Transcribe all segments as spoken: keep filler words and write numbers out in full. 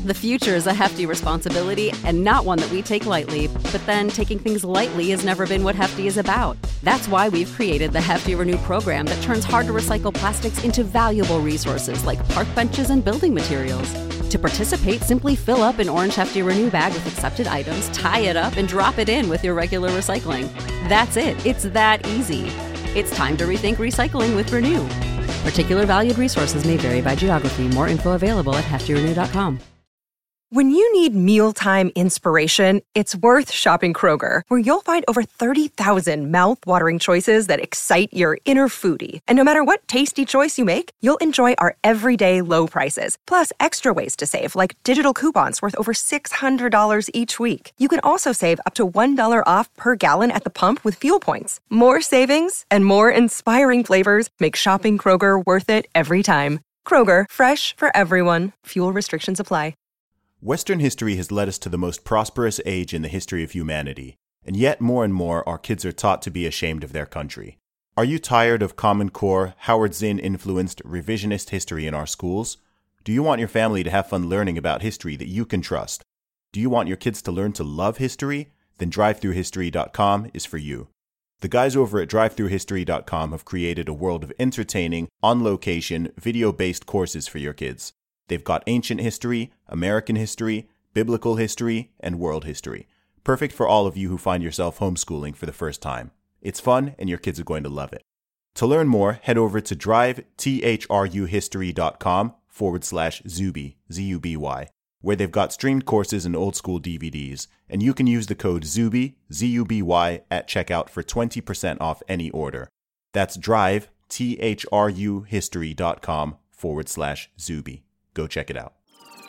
The future is a hefty responsibility and not one that we take lightly, but then taking things lightly has never been what Hefty is about. That's why we've created the Hefty Renew program that turns hard-to-recycle plastics into valuable resources like park benches and building materials. To participate, simply fill up an orange Hefty Renew bag with accepted items, tie it up, and drop it in with your regular recycling. That's it. It's that easy. It's time to rethink recycling with Renew. Particular valued resources may vary by geography. More info available at hefty renew dot com. When you need mealtime inspiration, it's worth shopping Kroger, where you'll find over thirty thousand mouth-watering choices that excite your inner foodie. And no matter what tasty choice you make, you'll enjoy our everyday low prices, plus extra ways to save, like digital coupons worth over six hundred dollars each week. You can also save up to one dollar off per gallon at the pump with fuel points. More savings and more inspiring flavors make shopping Kroger worth it every time. Kroger, fresh for everyone. Fuel restrictions apply. Western history has led us to the most prosperous age in the history of humanity, and yet more and more our kids are taught to be ashamed of their country. Are you tired of Common Core, Howard Zinn-influenced revisionist history in our schools? Do you want your family to have fun learning about history that you can trust? Do you want your kids to learn to love history? Then drive through history dot com is for you. The guys over at drive through history dot com have created a world of entertaining, on-location, video-based courses for your kids. They've got ancient history, American history, biblical history, and world history. Perfect for all of you who find yourself homeschooling for the first time. It's fun, and your kids are going to love it. To learn more, head over to drive thru history dot com forward slash Zuby, Z U B Y, where they've got streamed courses and old school D V Ds, and you can use the code Zuby, Z U B Y, at checkout for twenty percent off any order. That's drive thru history dot com forward slash Zuby. Go check it out.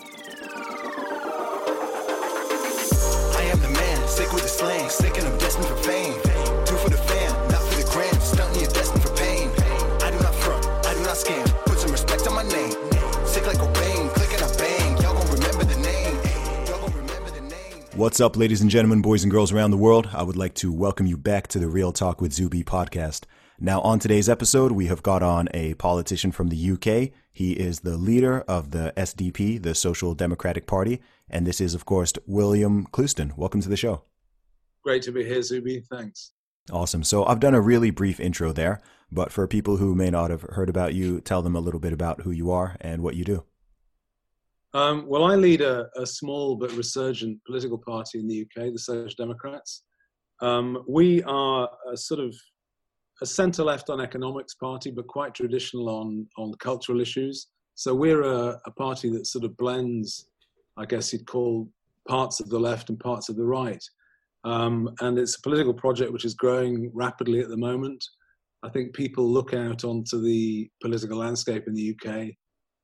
I am the man, sick with the slang, sick and I'm destined for fame. Do for the fam, not for the gram, stunting you're destined for pain. I do not front, I do not scam, put some respect on my name. Sick like Cobain, click and I bang, y'all gon' remember the name. Y'all gon' remember the name. What's up, ladies and gentlemen, boys and girls around the world? I would like to welcome you back to the Real Talk with Zuby podcast. Now, on today's episode, we have got on a politician from the U K. He is the leader of the S D P, the Social Democratic Party, and this is, of course, William Clouston. Welcome to the show. Great to be here, Zuby. Thanks. Awesome. So I've done a really brief intro there, but for people who may not have heard about you, tell them a little bit about who you are and what you do. Um, well, I lead a, a small but resurgent political party in the U K, the Social Democrats. Um, we are a sort of a centre-left on economics party, but quite traditional on, on cultural issues. So we're a, a party that sort of blends, I guess you'd call, parts of the left and parts of the right. Um, and it's a political project which is growing rapidly at the moment. I think people look out onto the political landscape in the U K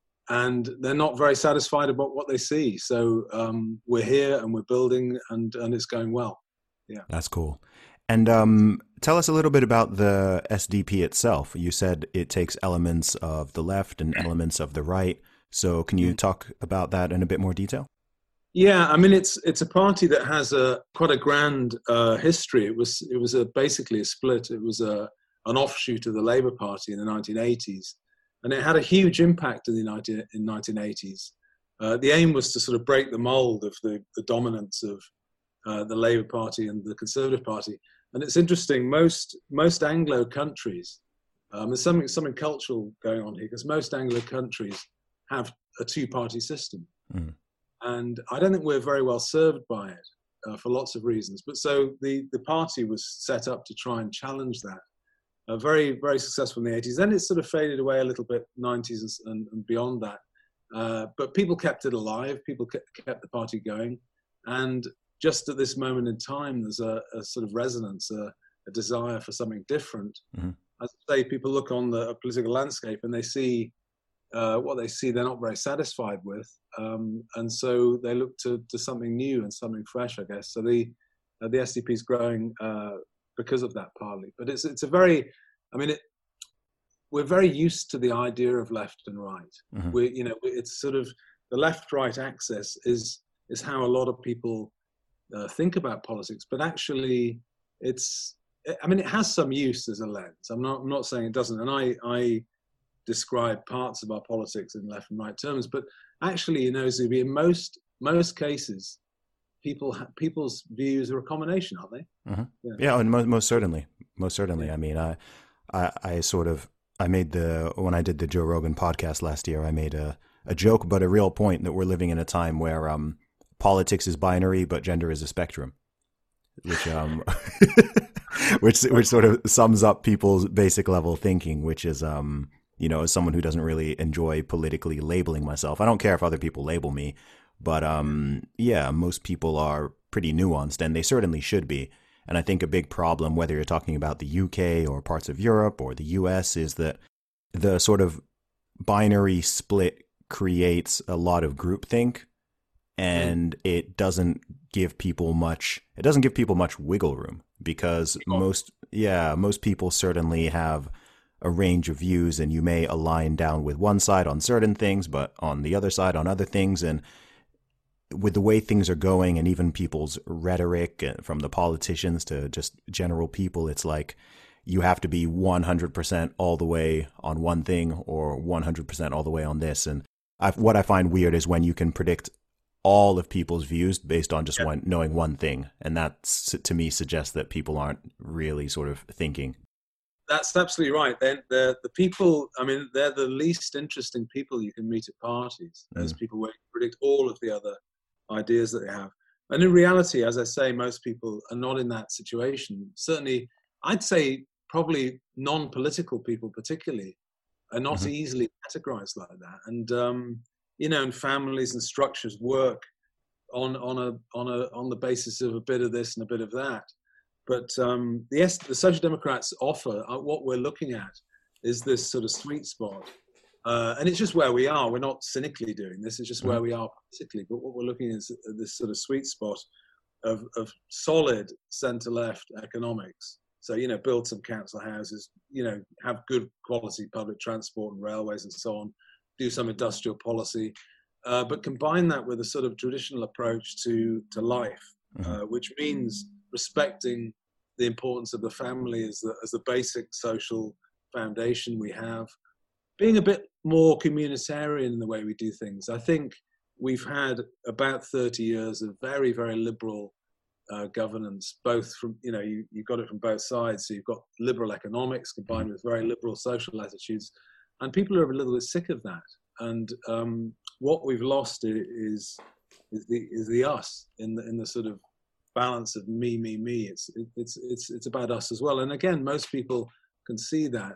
and they're not very satisfied about what they see. So um, we're here and we're building and, and it's going well. Yeah, that's cool. And um, tell us a little bit about the S D P itself. You said it takes elements of the left and elements of the right. So can you talk about that in a bit more detail? Yeah, I mean, it's it's a party that has a quite a grand uh, history. It was it was a, basically a split. It was a an offshoot of the Labour Party in the nineteen eighties, and it had a huge impact in the nineteen, in nineteen eighties. Uh, the aim was to sort of break the mould of the, the dominance of uh, the Labour Party and the Conservative Party. And it's interesting, most most Anglo countries, um, there's something something cultural going on here, because most Anglo countries have a two-party system. Mm. And I don't think we're very well served by it uh, for lots of reasons. But so the, the party was set up to try and challenge that. Uh, very, very successful in the eighties. Then it sort of faded away a little bit, nineties and, and beyond that. Uh, but people kept it alive. People kept, kept the party going. And just at this moment in time, there's a, a sort of resonance, a, a desire for something different. Mm-hmm. As I say, people look on the political landscape and they see uh, what they see they're not very satisfied with. Um, and so they look to, to something new and something fresh, I guess. So the uh, the S D P is growing uh, because of that partly. But it's it's a very, I mean, it, we're very used to the idea of left and right. Mm-hmm. We, you know, it's sort of the left-right axis is is how a lot of people Uh, think about politics, but actually it's, I mean, it has some use as a lens. I'm not, I'm not saying it doesn't. And I, I, describe parts of our politics in left and right terms. But actually, you know, Zuby, in most most cases, people ha- people's views are a combination, aren't they? Mm-hmm. Yeah. yeah, and most, most certainly, most certainly. I mean, I, I, I sort of, I made the when I did the Joe Rogan podcast last year, I made a, a joke, but a real point that we're living in a time where um, politics is binary, but gender is a spectrum, which um, which which sort of sums up people's basic level thinking, which is um, you know, as someone who doesn't really enjoy politically labeling myself, I don't care if other people label me. But um, yeah, most people are pretty nuanced, and they certainly should be. And I think a big problem, whether you're talking about the U K or parts of Europe or the U S, is that the sort of binary split creates a lot of groupthink, and it doesn't give people much. It doesn't give people much wiggle room because most, yeah, most people certainly have a range of views, and you may align down with one side on certain things, but on the other side on other things, and with the way things are going, and even people's rhetoric, from the politicians to just general people, it's like you have to be one hundred percent all the way on one thing or one hundred percent all the way on this. And I've, what I find weird is when you can predict all of people's views based on just yeah. one, knowing one thing. And that, to me, suggests that people aren't really sort of thinking. That's absolutely right. They're, they're the people, I mean, they're the least interesting people you can meet at parties. There's mm. people where you predict all of the other ideas that they have. And in reality, as I say, most people are not in that situation. Certainly, I'd say probably non-political people particularly are not mm-hmm. easily categorized like that. And, um, you know, and families and structures work on, on, a, on, a, on the basis of a bit of this and a bit of that. But um, the, the Social Democrats offer, uh, what we're looking at is this sort of sweet spot. Uh, and it's just where we are. We're not cynically doing this. It's just where we are politically. But what we're looking at is this sort of sweet spot of, of solid centre-left economics. So, you know, build some council houses, you know, have good quality public transport and railways and so on, do some industrial policy, uh, but combine that with a sort of traditional approach to, to life, mm-hmm. uh, which means respecting the importance of the family as the, as the basic social foundation we have, being a bit more communitarian in the way we do things. I think we've had about thirty years of very, very liberal uh, governance, both from, you know, you, you've got it from both sides. So you've got liberal economics combined with very liberal social attitudes. And people are a little bit sick of that. And um, what we've lost is, is, the, is the us in the, in the sort of balance of me, me, me. It's, it, it's, it's, it's about us as well. And again, most people can see that.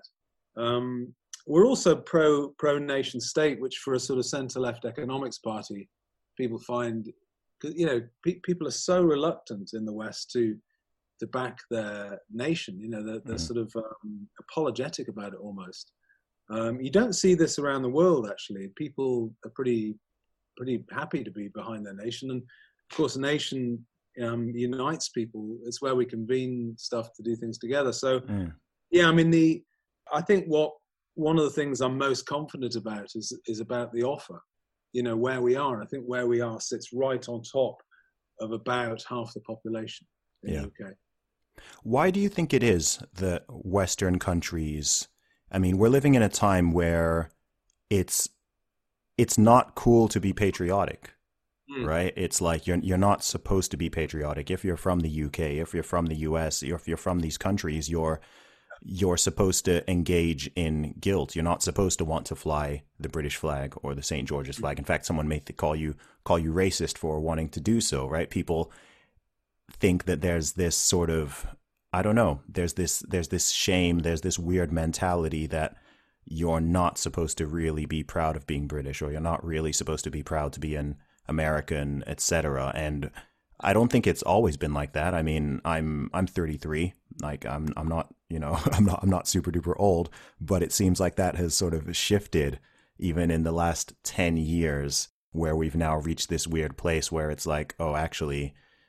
Um, We're also pro pro nation state, which for a sort of centre left economics party, people find, you know, pe- people are so reluctant in the West to to back their nation. You know, they're, they're mm. sort of um, apologetic about it almost. Um, you don't see this around the world actually. People are pretty pretty happy to be behind their nation, and of course, a nation um, unites people. It's where we convene stuff to do things together. So, mm. yeah, I mean, the I think what. One of the things I'm most confident about is is about the offer, you know, where we are. I think where we are sits right on top of about half the population in yeah. the U K. Why do you think it is that Western countries, I mean, we're living in a time where it's it's not cool to be patriotic, mm. right? It's like you're you're not supposed to be patriotic. If you're from the U K, if you're from the U S, if you're from these countries, you're you're supposed to engage in guilt. You're not supposed to want to fly the British flag or the Saint George's flag. In fact, someone may th- call you call you racist for wanting to do so, right? People think that there's this sort of, I don't know, there's this there's this shame, there's this weird mentality that you're not supposed to really be proud of being British, or you're not really supposed to be proud to be an American, et cetera. And I don't think it's always been like that. I mean, I'm I'm thirty-three. Like I'm I'm not, you know, I'm not I'm not super duper old, but it seems like that has sort of shifted even in the last ten years, where we've now reached this weird place where it's like, oh, actually,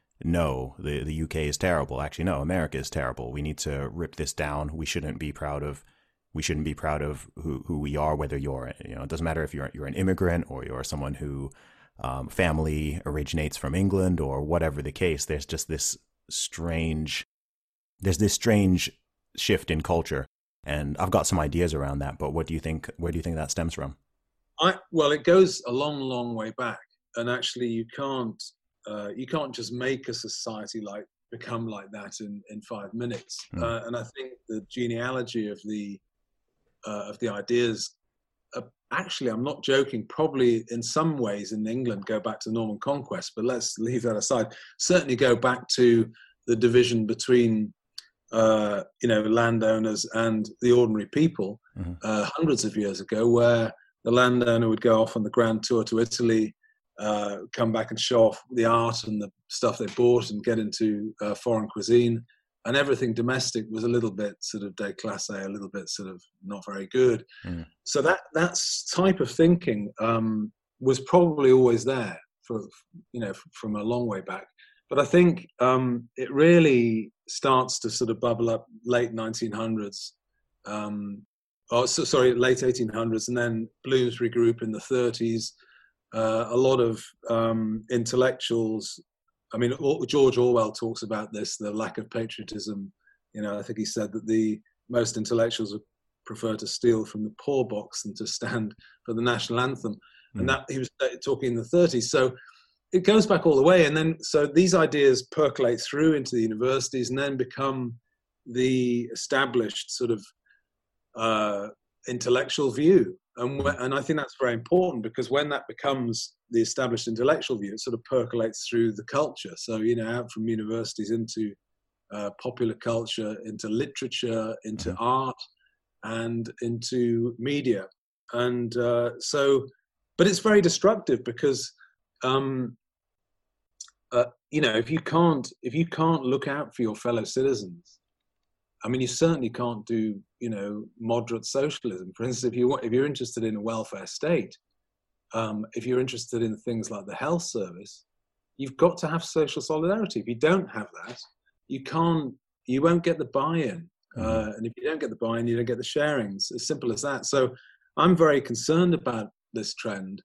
no, the the U K is terrible. Actually, no, America is terrible. We need to rip this down. We shouldn't be proud of we shouldn't be proud of who who we are, whether you're, you know, it doesn't matter if you're you're an immigrant or you're someone who Um, family originates from England or whatever the case. There's just this strange, there's this strange shift in culture. And I've got some ideas around that, but what do you think, where do you think that stems from? I, well, it goes a long, long way back. And actually you can't, uh, you can't just make a society like become like that in, in five minutes. Mm. Uh, and I think the genealogy of the, uh, of the ideas, uh, actually, I'm not joking, probably in some ways in England go back to Norman Conquest, but let's leave that aside. Certainly go back to the division between Uh, you know, landowners and the ordinary people, mm-hmm. uh, hundreds of years ago, where the landowner would go off on the grand tour to Italy, uh, come back and show off the art and the stuff they bought and get into uh, foreign cuisine, and everything domestic was a little bit sort of déclassé, a little bit sort of not very good. Mm. So that that type of thinking um, was probably always there for, you know, from a long way back. But I think um, it really starts to sort of bubble up late nineteen hundreds, um, oh, so, sorry, late eighteen hundreds, and then Bloomsbury Group in the thirties. Uh, a lot of um, intellectuals, I mean, George Orwell talks about this, the lack of patriotism. You know, I think he said that the most intellectuals would prefer to steal from the poor box than to stand for the national anthem. Mm. And that he was talking in the thirties. So it goes back all the way. And then, so these ideas percolate through into the universities and then become the established sort of uh, intellectual view. And, wh- and I think that's very important, because when that becomes the established intellectual view, it sort of percolates through the culture. So, you know, out from universities into uh, popular culture, into literature, into mm-hmm. art, and into media. And uh, so, but it's very destructive, because Um, uh, you know, if you can't, if you can't look out for your fellow citizens, I mean, you certainly can't do, you know, moderate socialism. For instance, if you want, if you're interested in a welfare state, um, if you're interested in things like the health service, you've got to have social solidarity. If you don't have that, you can't, you won't get the buy-in. Mm-hmm. Uh, and if you don't get the buy-in, you don't get the sharings. As simple as that. So I'm very concerned about this trend.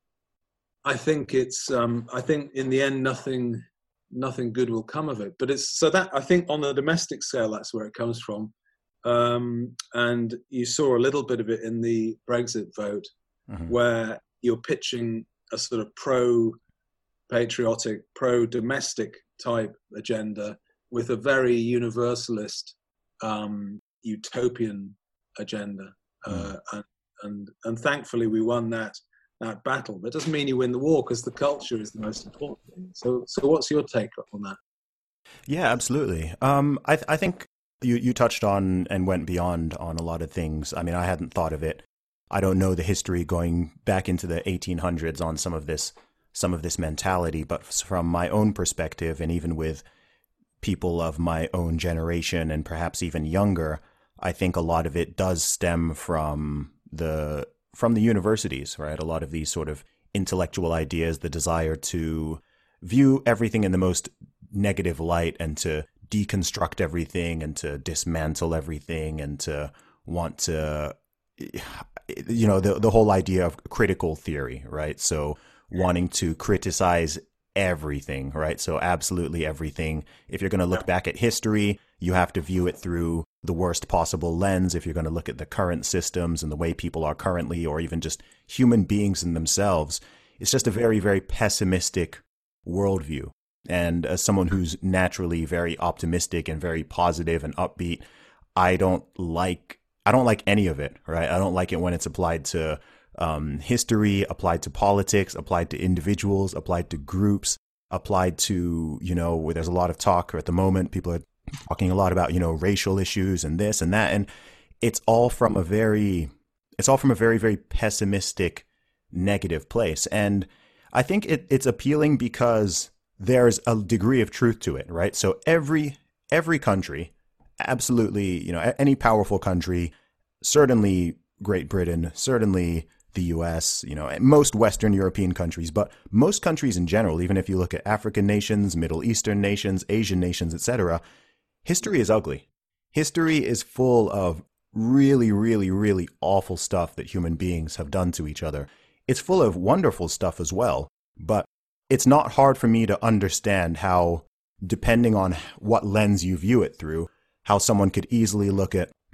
I think it's. Um, I think in the end, nothing, nothing good will come of it. But it's so that I think on the domestic scale, that's where it comes from. Um, and you saw a little bit of it in the Brexit vote, mm-hmm. where you're pitching a sort of pro-patriotic, pro-domestic type agenda with a very universalist, um, utopian agenda, mm-hmm. uh, and, and and thankfully we won that. that battle. That doesn't mean you win the war, because the culture is the most important thing. So, so what's your take on that? Yeah, absolutely. Um, I, th- I think you, you touched on and went beyond on a lot of things. I mean, I hadn't thought of it. I don't know the history going back into the eighteen hundreds on some of this, some of this mentality, but from my own perspective, and even with people of my own generation and perhaps even younger, I think a lot of it does stem from the from the universities, right? A lot of these sort of intellectual ideas, the desire to view everything in the most negative light and to deconstruct everything and to dismantle everything and to want to, you know, the the whole idea of critical theory, right? So wanting to criticize everything, right? So absolutely everything. If you're going to look back at history, you have to view it through the worst possible lens. If you're going to look at the current systems and the way people are currently, or even just human beings in themselves, it's just a very, very pessimistic worldview. And as someone who's naturally very optimistic and very positive and upbeat, I don't like, I don't like any of it, right? I don't like it when it's applied to um, history, applied to politics, applied to individuals, applied to groups, applied to, you know, where there's a lot of talk at the moment, people are talking a lot about, you know, racial issues and this and that. And it's all from a very, it's all from a very, very pessimistic, negative place. And I think it, it's appealing because there's a degree of truth to it, right? So every, every country, absolutely, you know, any powerful country, certainly Great Britain, certainly the U S, you know, most Western European countries, but most countries in general, even if you look at African nations, Middle Eastern nations, Asian nations, et cetera, history is ugly. History is full of really, really, really awful stuff that human beings have done to each other. It's full of wonderful stuff as well, but it's not hard for me to understand how, depending on what lens you view it through, how someone could easily look at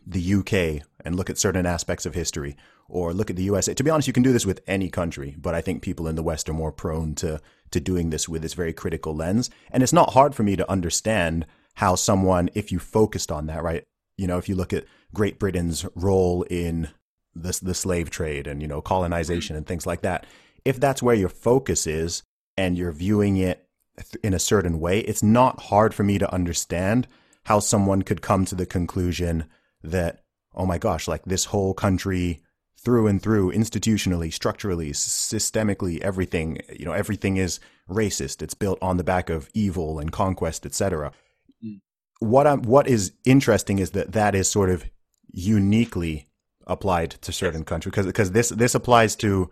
the U K and look at certain aspects of history, or look at the U S A. To be honest, you can do this with any country, but I think people in the West are more prone to to doing this with this very critical lens. And it's not hard for me to understand how someone, if you focused on that, right? You know, if you look at Great Britain's role in the, the slave trade and, you know, colonization and things like that, if that's where your focus is and you're viewing it in a certain way, it's not hard for me to understand how someone could come to the conclusion that, oh my gosh, like this whole country through and through, institutionally, structurally, systemically, everything, you know, everything is racist. It's built on the back of evil and conquest, et cetera. Mm. What I'm, what is interesting is that that is sort of uniquely applied to certain countries, because because this this applies to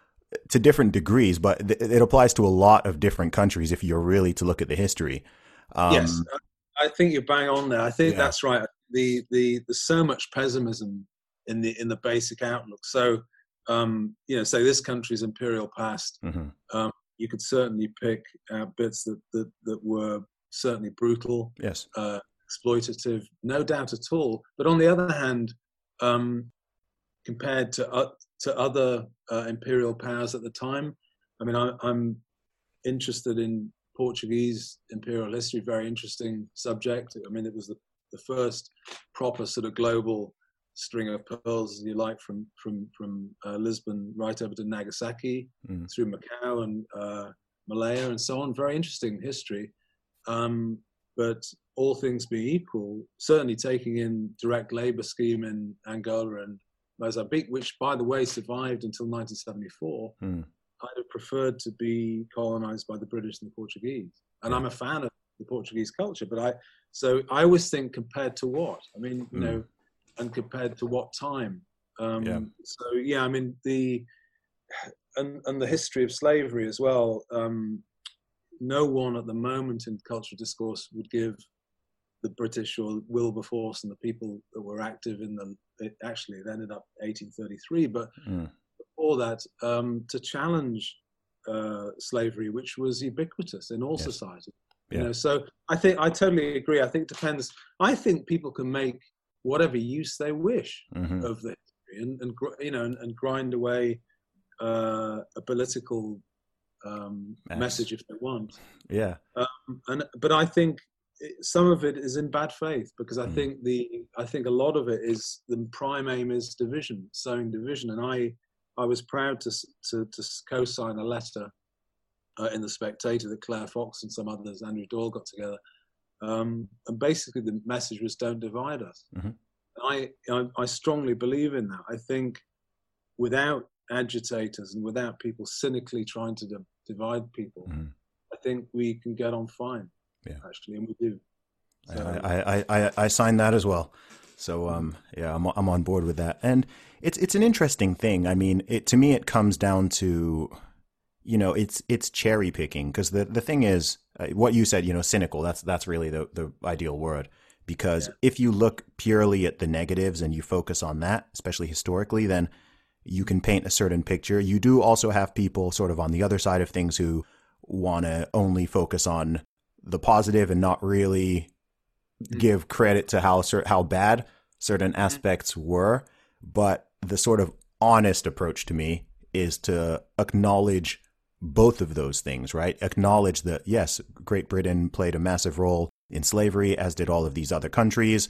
to different degrees, but th- it applies to a lot of different countries if you're really to look at the history. Um, yes, I think you're bang on there. I think yeah. that's right. The the there's so much pessimism in the in the basic outlook. So um, you know, say this country's imperial past. Mm-hmm. Um, you could certainly pick out bits that that, that were certainly brutal, yes, uh, exploitative, no doubt at all. But on the other hand, um, compared to uh, to other uh, imperial powers at the time, I mean, I, I'm interested in Portuguese imperial history. Very interesting subject. I mean, it was the, the first proper sort of global string of pearls, as you like, from from from uh, Lisbon right over to Nagasaki, mm. through Macau and uh, Malaya and so on. Very interesting history. Um, but all things being equal, certainly taking in direct labor scheme in Angola and Mozambique, which, by the way, survived until nineteen seventy-four, mm. I'd have preferred to be colonized by the British and the Portuguese. And yeah. I'm a fan of the Portuguese culture, but I, so I always think compared to what? I mean, you mm. know, and compared to what time? Um, yeah. So, yeah, I mean, the, and, and the history of slavery as well. Um, no one at the moment in cultural discourse would give the British or Wilberforce and the people that were active in the, it actually it ended up eighteen thirty-three, but mm. before that, um, to challenge uh, slavery, which was ubiquitous in all yes. societies. Yeah. You know, so I think I totally agree. I think it depends. I think people can make whatever use they wish mm-hmm. of the history, and, and you know, and, and grind away uh, a political um, message if they want. Yeah. Um, and but I think some of it is in bad faith, because I mm. think the I think a lot of it is the prime aim is division, sowing division. And I I was proud to to, to co-sign a letter uh, in the Spectator that Claire Fox and some others, Andrew Doyle, got together. Um, and basically the message was, don't divide us. Mm-hmm. I, I I strongly believe in that. I think without agitators and without people cynically trying to di- divide people, mm. I think we can get on fine. Yeah, actually, and we do. So. I, I, I, I sign that as well. So um, yeah, I'm I'm on board with that. And it's it's an interesting thing. I mean, it to me it comes down to, you know, it's it's cherry picking, because the, the thing is uh, what you said, you know, cynical. That's that's really the the ideal word, because yeah. if you look purely at the negatives and you focus on that, especially historically, then you can paint a certain picture. You do also have people sort of on the other side of things who want to only focus on the positive and not really give credit to how how bad certain aspects were. But the sort of honest approach to me is to acknowledge both of those things, right? Acknowledge that, yes, Great Britain played a massive role in slavery, as did all of these other countries.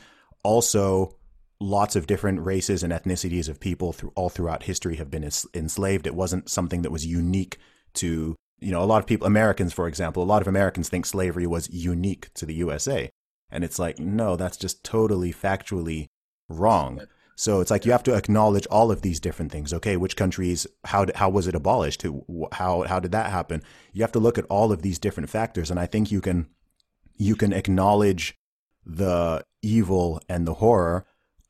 Also, lots of different races and ethnicities of people through all throughout history have been enslaved. It wasn't something that was unique to, you know, a lot of people, Americans, for example, a lot of Americans think slavery was unique to the U S A. And it's like, no, that's just totally factually wrong. So it's like you have to acknowledge all of these different things. Okay, which countries, how how was it abolished? How how did that happen? You have to look at all of these different factors. And I think you can you can acknowledge the evil and the horror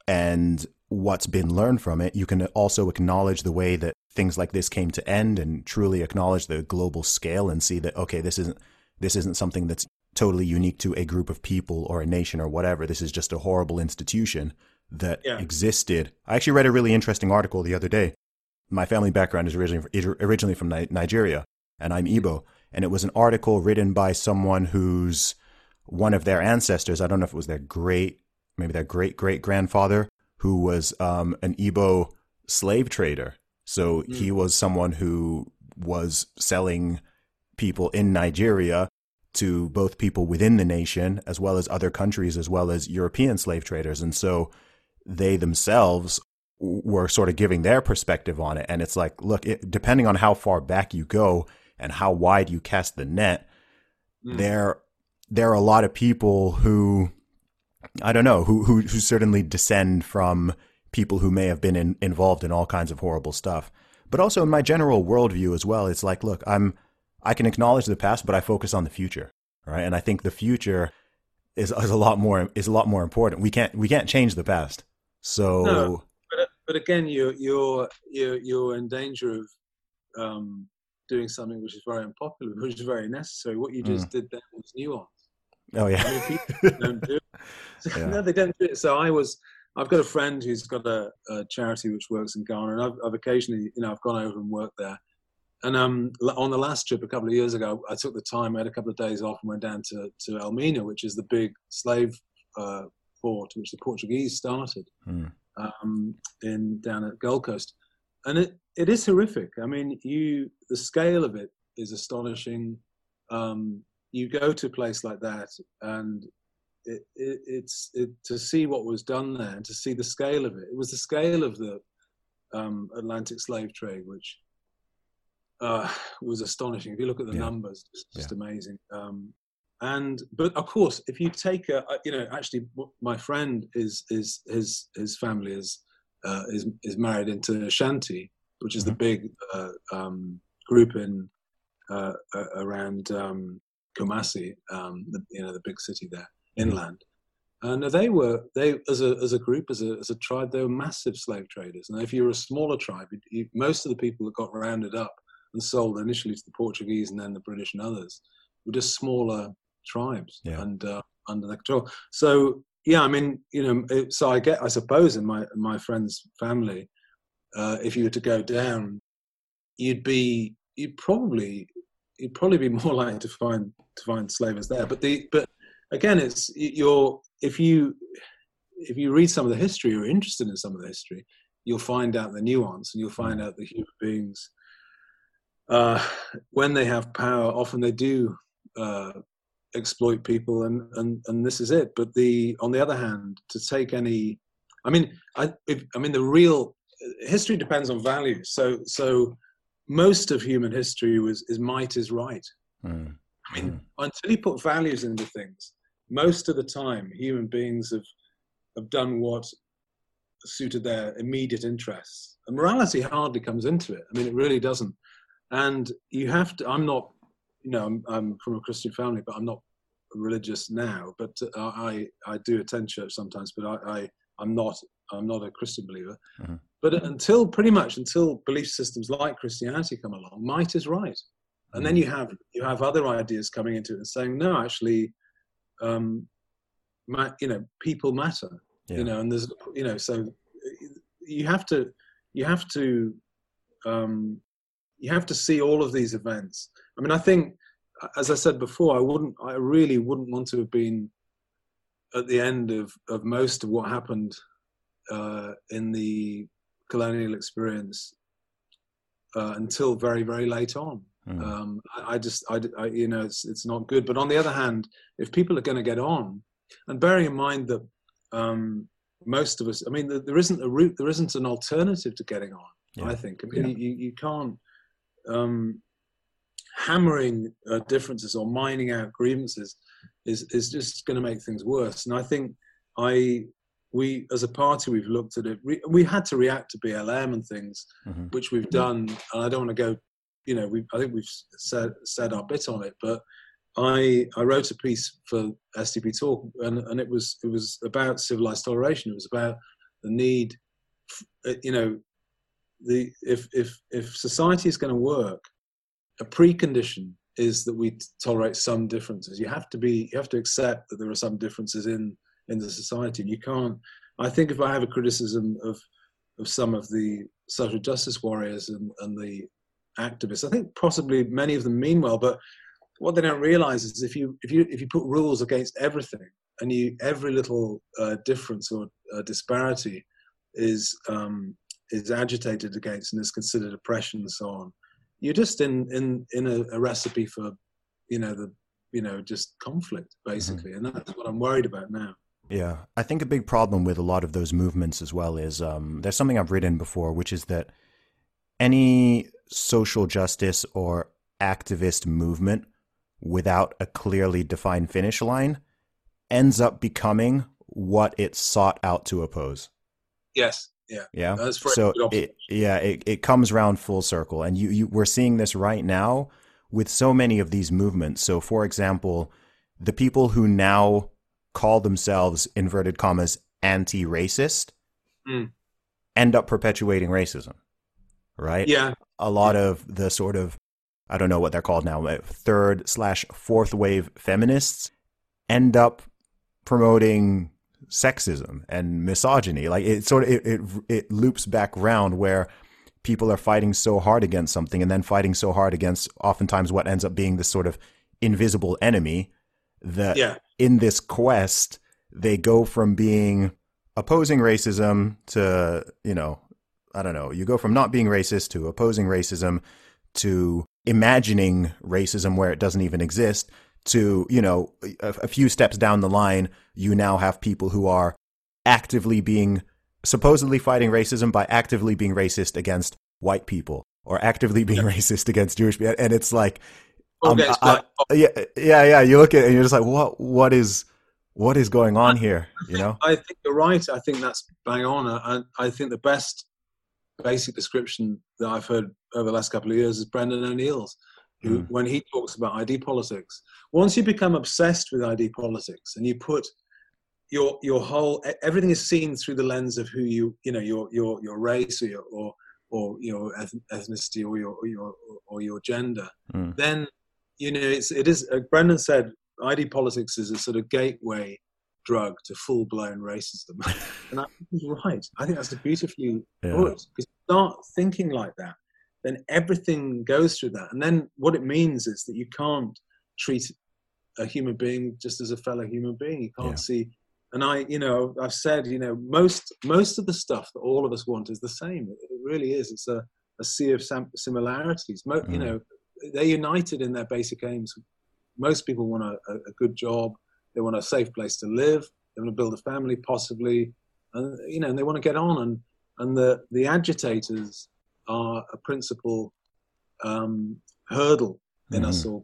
and what's been learned from it. You can also acknowledge the way that things like this came to end, and truly acknowledge the global scale and see that, okay, this isn't this isn't something that's totally unique to a group of people or a nation or whatever. This is just a horrible institution that yeah. existed. I actually read a really interesting article the other day. My family background is originally originally from Nigeria, and I'm Igbo, and it was an article written by someone who's one of their ancestors. I don't know if it was their great, maybe their great great grandfather who was um, an Igbo slave trader. So mm. he was someone who was selling people in Nigeria to both people within the nation, as well as other countries, as well as European slave traders. And so they themselves were sort of giving their perspective on it. And it's like, look, it, depending on how far back you go and how wide you cast the net, mm. there, there are a lot of people who, I don't know, who, who, who certainly descend from people who may have been in, involved in all kinds of horrible stuff. But also in my general worldview as well, it's like, look, I'm, I can acknowledge the past, but I focus on the future, right? And I think the future is, is a lot more, is a lot more important. We can't, we can't change the past. So, no, but, but again, you're, you're, you're, you're in danger of, um, doing something which is very unpopular, which is very necessary. What you just mm. did there was nuance. Oh yeah. I mean, people don't do it. So, yeah. No, they don't do it. So I was, I've got a friend who's got a, a charity which works in Ghana, and I've, I've occasionally, you know, I've gone over and worked there. And um, on the last trip a couple of years ago, I took the time, I had a couple of days off and went down to, to Elmina, which is the big slave uh, port which the Portuguese started mm. um, in down at Gold Coast. And it, it is horrific. I mean, you the scale of it is astonishing. Um, you go to a place like that, and it, it, it's it, to see what was done there, and to see the scale of it. It was the scale of the um, Atlantic slave trade, which uh, was astonishing. If you look at the yeah. numbers, it's just yeah. amazing. Um, and but of course, if you take a, you know, actually, my friend is is his his family is uh, is is married into Ashanti, which is mm-hmm. the big uh, um, group in uh, uh, around um, Kumasi, um, the, you know, the big city there, mm-hmm. inland. And they were they as a as a group, as a as a tribe, they were massive slave traders. And if you were a smaller tribe, you, you, most of the people that got rounded up and sold initially to the Portuguese and then the British and others were just smaller tribes yeah. and uh, under their control. So yeah, I mean, you know, it, so I get, I suppose, in my in my friend's family, uh, if you were to go down, you'd be you'd probably you'd probably be more likely to find to find slavers there. But the but again, it's you're if you if you read some of the history or are interested in some of the history, you'll find out the nuance, and you'll find out that human beings, uh, when they have power, often they do uh, exploit people, and, and and this is it. But the on the other hand, to take any, I mean, I if, I mean the real history depends on values. So so most of human history was is might is right. Mm. I mean, mm. until you put values into things, most of the time human beings have have done what suited their immediate interests. And morality hardly comes into it. I mean, it really doesn't. And you have to, I'm not, you know, I'm, I'm from a Christian family, but I'm not religious now, but uh, I, I do attend church sometimes, but I, I, I'm not, I'm not a Christian believer. Mm-hmm. But until pretty much until belief systems like Christianity come along, might is right. And mm-hmm. then you have, you have other ideas coming into it and saying, no, actually, um, my, you know, people matter, yeah. you know, and there's, you know, so you have to, you have to, um, you have to see all of these events. I mean, I think, as I said before, I wouldn't, I really wouldn't want to have been at the end of, of most of what happened uh, in the colonial experience uh, until very, very late on. Mm. Um, I, I just, I, I, you know, it's it's not good. But on the other hand, if people are going to get on, and bearing in mind that um, most of us, I mean, there isn't a route, there isn't an alternative to getting on. Yeah. I think. I mean, yeah. you you can't. Um, hammering uh, differences or mining out grievances is is just going to make things worse. And I think I we as a party we've looked at it. We, we had to react to B L M and things, mm-hmm. which we've done. And I don't want to go. You know, we I think we've said said our bit on it. But I I wrote a piece for S D P Talk, and and it was it was about civilized toleration. It was about the need, you know. The if if if society is going to work, a precondition is that we tolerate some differences. You have to be you have to accept that there are some differences in in the society, and you can't. I think if I have a criticism of of some of the social justice warriors and, and the activists, I think possibly many of them mean well, but what they don't realize is if you if you if you put rules against everything, and you every little uh, difference or uh, disparity is um, is agitated against and is considered oppression and so on, you're just in in in a, a recipe for, you know, the you know just conflict basically, mm-hmm. and that's what I'm worried about now. Yeah, I think a big problem with a lot of those movements as well is um, there's something I've written before, which is that any social justice or activist movement without a clearly defined finish line ends up becoming what it sought out to oppose. Yes. Yeah. Yeah. That's so it, yeah, it, it comes round full circle. And you, you, we're seeing this right now with so many of these movements. So for example, the people who now call themselves, inverted commas, anti-racist mm. end up perpetuating racism, right? Yeah. A lot of the sort of, I don't know what they're called now, third slash fourth wave feminists end up promoting sexism and misogyny. Like it sort of, it, it, it loops back round where people are fighting so hard against something and then fighting so hard against oftentimes what ends up being this sort of invisible enemy that yeah. in this quest, they go from being opposing racism to, you know, I don't know, you go from not being racist to opposing racism to imagining racism where it doesn't even exist to, you know, a, a few steps down the line, you now have people who are actively being, supposedly fighting racism by actively being racist against white people or actively being yeah. racist against Jewish people. And it's like, Um, I, I, yeah, yeah, yeah. You look at it and you're just like, what, what is, what is going on here? You know, I think you're right. I think that's bang on. And I, I think the best basic description that I've heard over the last couple of years is Brendan O'Neill's, who, mm. when he talks about I D politics. Once you become obsessed with I D politics and you put your your whole everything is seen through the lens of who you you know your your your race or your or or your ethnicity or your or your or your gender, mm. then. You know, it's, it is, uh, Brendan said, I D politics is a sort of gateway drug to full-blown racism. And I think he's right. I think that's beautifully yeah. put. Because you start thinking like that, then everything goes through that. And then what it means is that you can't treat a human being just as a fellow human being. You can't yeah. see, and I, you know, I've said, you know, most most of the stuff that all of us want is the same. It, it really is. It's a, a sea of sam- similarities. Mo- mm. You know, they're united in their basic aims. Most people want a, a good job. They want a safe place to live. They want to build a family, possibly, and you know, and they want to get on. And and the the agitators are a principal um, hurdle in mm-hmm. us all.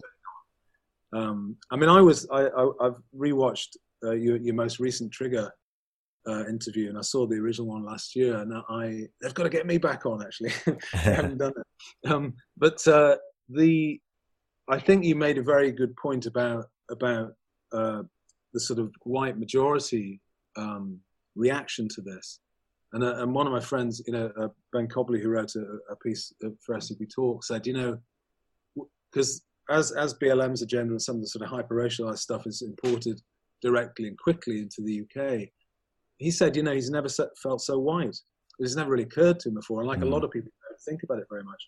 Um, I mean, I was I, I I've rewatched uh, your your most recent Trigger uh, interview, and I saw the original one last year. And I they've got to get me back on. Actually, I haven't done it. Um, but uh, the I think you made a very good point about about uh, the sort of white majority um, reaction to this. And, uh, and one of my friends, you know, uh, Ben Cobley, who wrote a, a piece for S C P Talk, said, you know, because as as B L M's agenda and some of the sort of hyper-racialized stuff is imported directly and quickly into the U K, he said, you know, he's never felt so white. It's never really occurred to him before. And like mm. a lot of people don't think about it very much.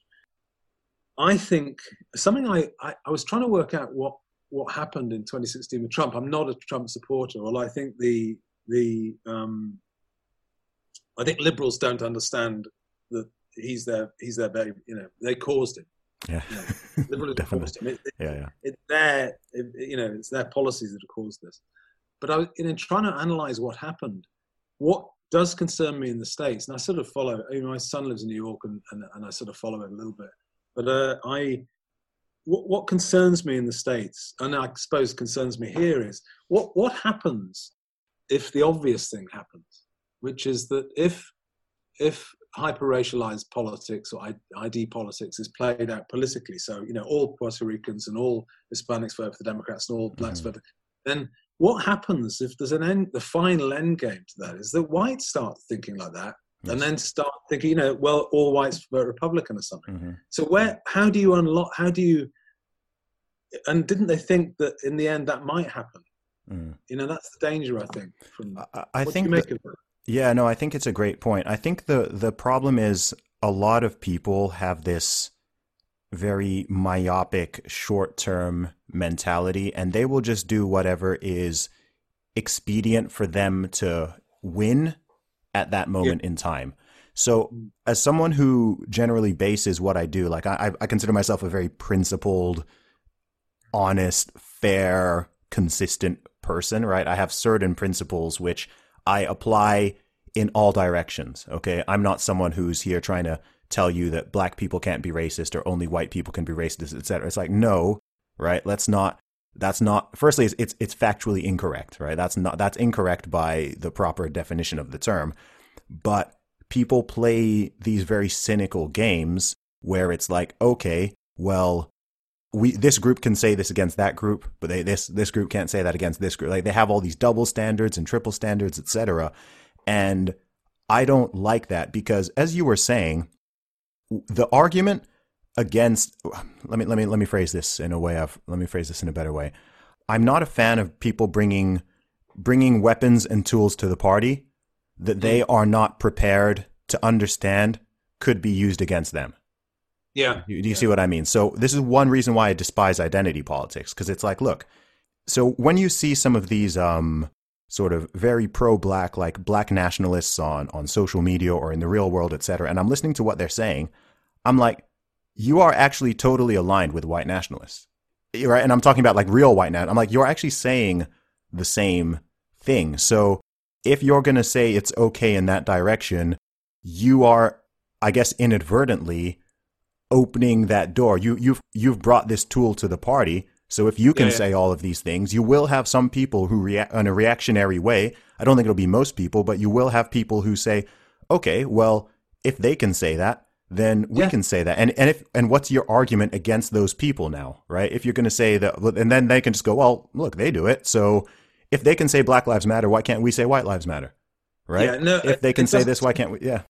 I think something I, I, I was trying to work out what, what happened in twenty sixteen with Trump. I'm not a Trump supporter. Well, I think the, the um, I think liberals don't understand that he's their, he's their baby, you know, they caused it. Yeah, you know, liberals caused him. It, it, yeah, yeah. It's their, it, you know, it's their policies that have caused this. But I was in trying to analyze what happened. What does concern me in the States, and I sort of follow, you know, my son lives in New York and, and, and I sort of follow it a little bit. But uh, I, what, what concerns me in the States, and I suppose concerns me here, is what, what happens if the obvious thing happens, which is that if if hyper-racialized politics or I D politics is played out politically, so, you know, all Puerto Ricans and all Hispanics vote for the Democrats and all blacks mm-hmm. vote for, then what happens if there's an end, the final end game to that is that whites start thinking like that yes. and then start thinking, you know, well, all whites vote Republican or something. Mm-hmm. So where, how do you unlock, how do you, and didn't they think that in the end that might happen? Mm. You know, that's the danger, I think. From, I, I think, that, yeah, no, I think it's a great point. I think the, the problem is a lot of people have this very myopic short-term mentality, and they will just do whatever is expedient for them to win at that moment yeah. in time. So as someone who generally bases what I do, like I, I consider myself a very principled, honest, fair, consistent person, right? I have certain principles which I apply in all directions. Okay. I'm not someone who's here trying to tell you that black people can't be racist or only white people can be racist, et cetera. It's like, no, right? Let's not, that's not, firstly, it's, it's, it's factually incorrect, right? That's not, that's incorrect by the proper definition of the term. But people play these very cynical games where it's like, okay, well, we this group can say this against that group, but they, this this group can't say that against this group. Like they have all these double standards and triple standards, et cetera. And I don't like that because, as you were saying, the argument against let me let me let me phrase this in a way of let me phrase this in a better way. I'm not a fan of people bringing bringing weapons and tools to the party that they are not prepared to understand could be used against them. Yeah. Do you, do you yeah. see what I mean? So this is one reason why I despise identity politics, because it's like, look, so when you see some of these um, sort of very pro-black, like black nationalists on, on social media or in the real world, et cetera, and I'm listening to what they're saying, I'm like, you are actually totally aligned with white nationalists, right? And I'm talking about like real white nationalists. I'm like, you're actually saying the same thing. So if you're going to say it's okay in that direction, you are, I guess, inadvertently opening that door. You, you've, you've brought this tool to the party. So if you can yeah, yeah. say all of these things, you will have some people who react in a reactionary way. I don't think it'll be most people, but you will have people who say, okay, well, if they can say that, then we yeah. can say that. And, and if, and what's your argument against those people now, right? If you're going to say that, and then they can just go, well, look, they do it. So if they can say Black Lives Matter, why can't we say White Lives Matter? Right? Yeah, no, if they can say this, why can't we? Yeah.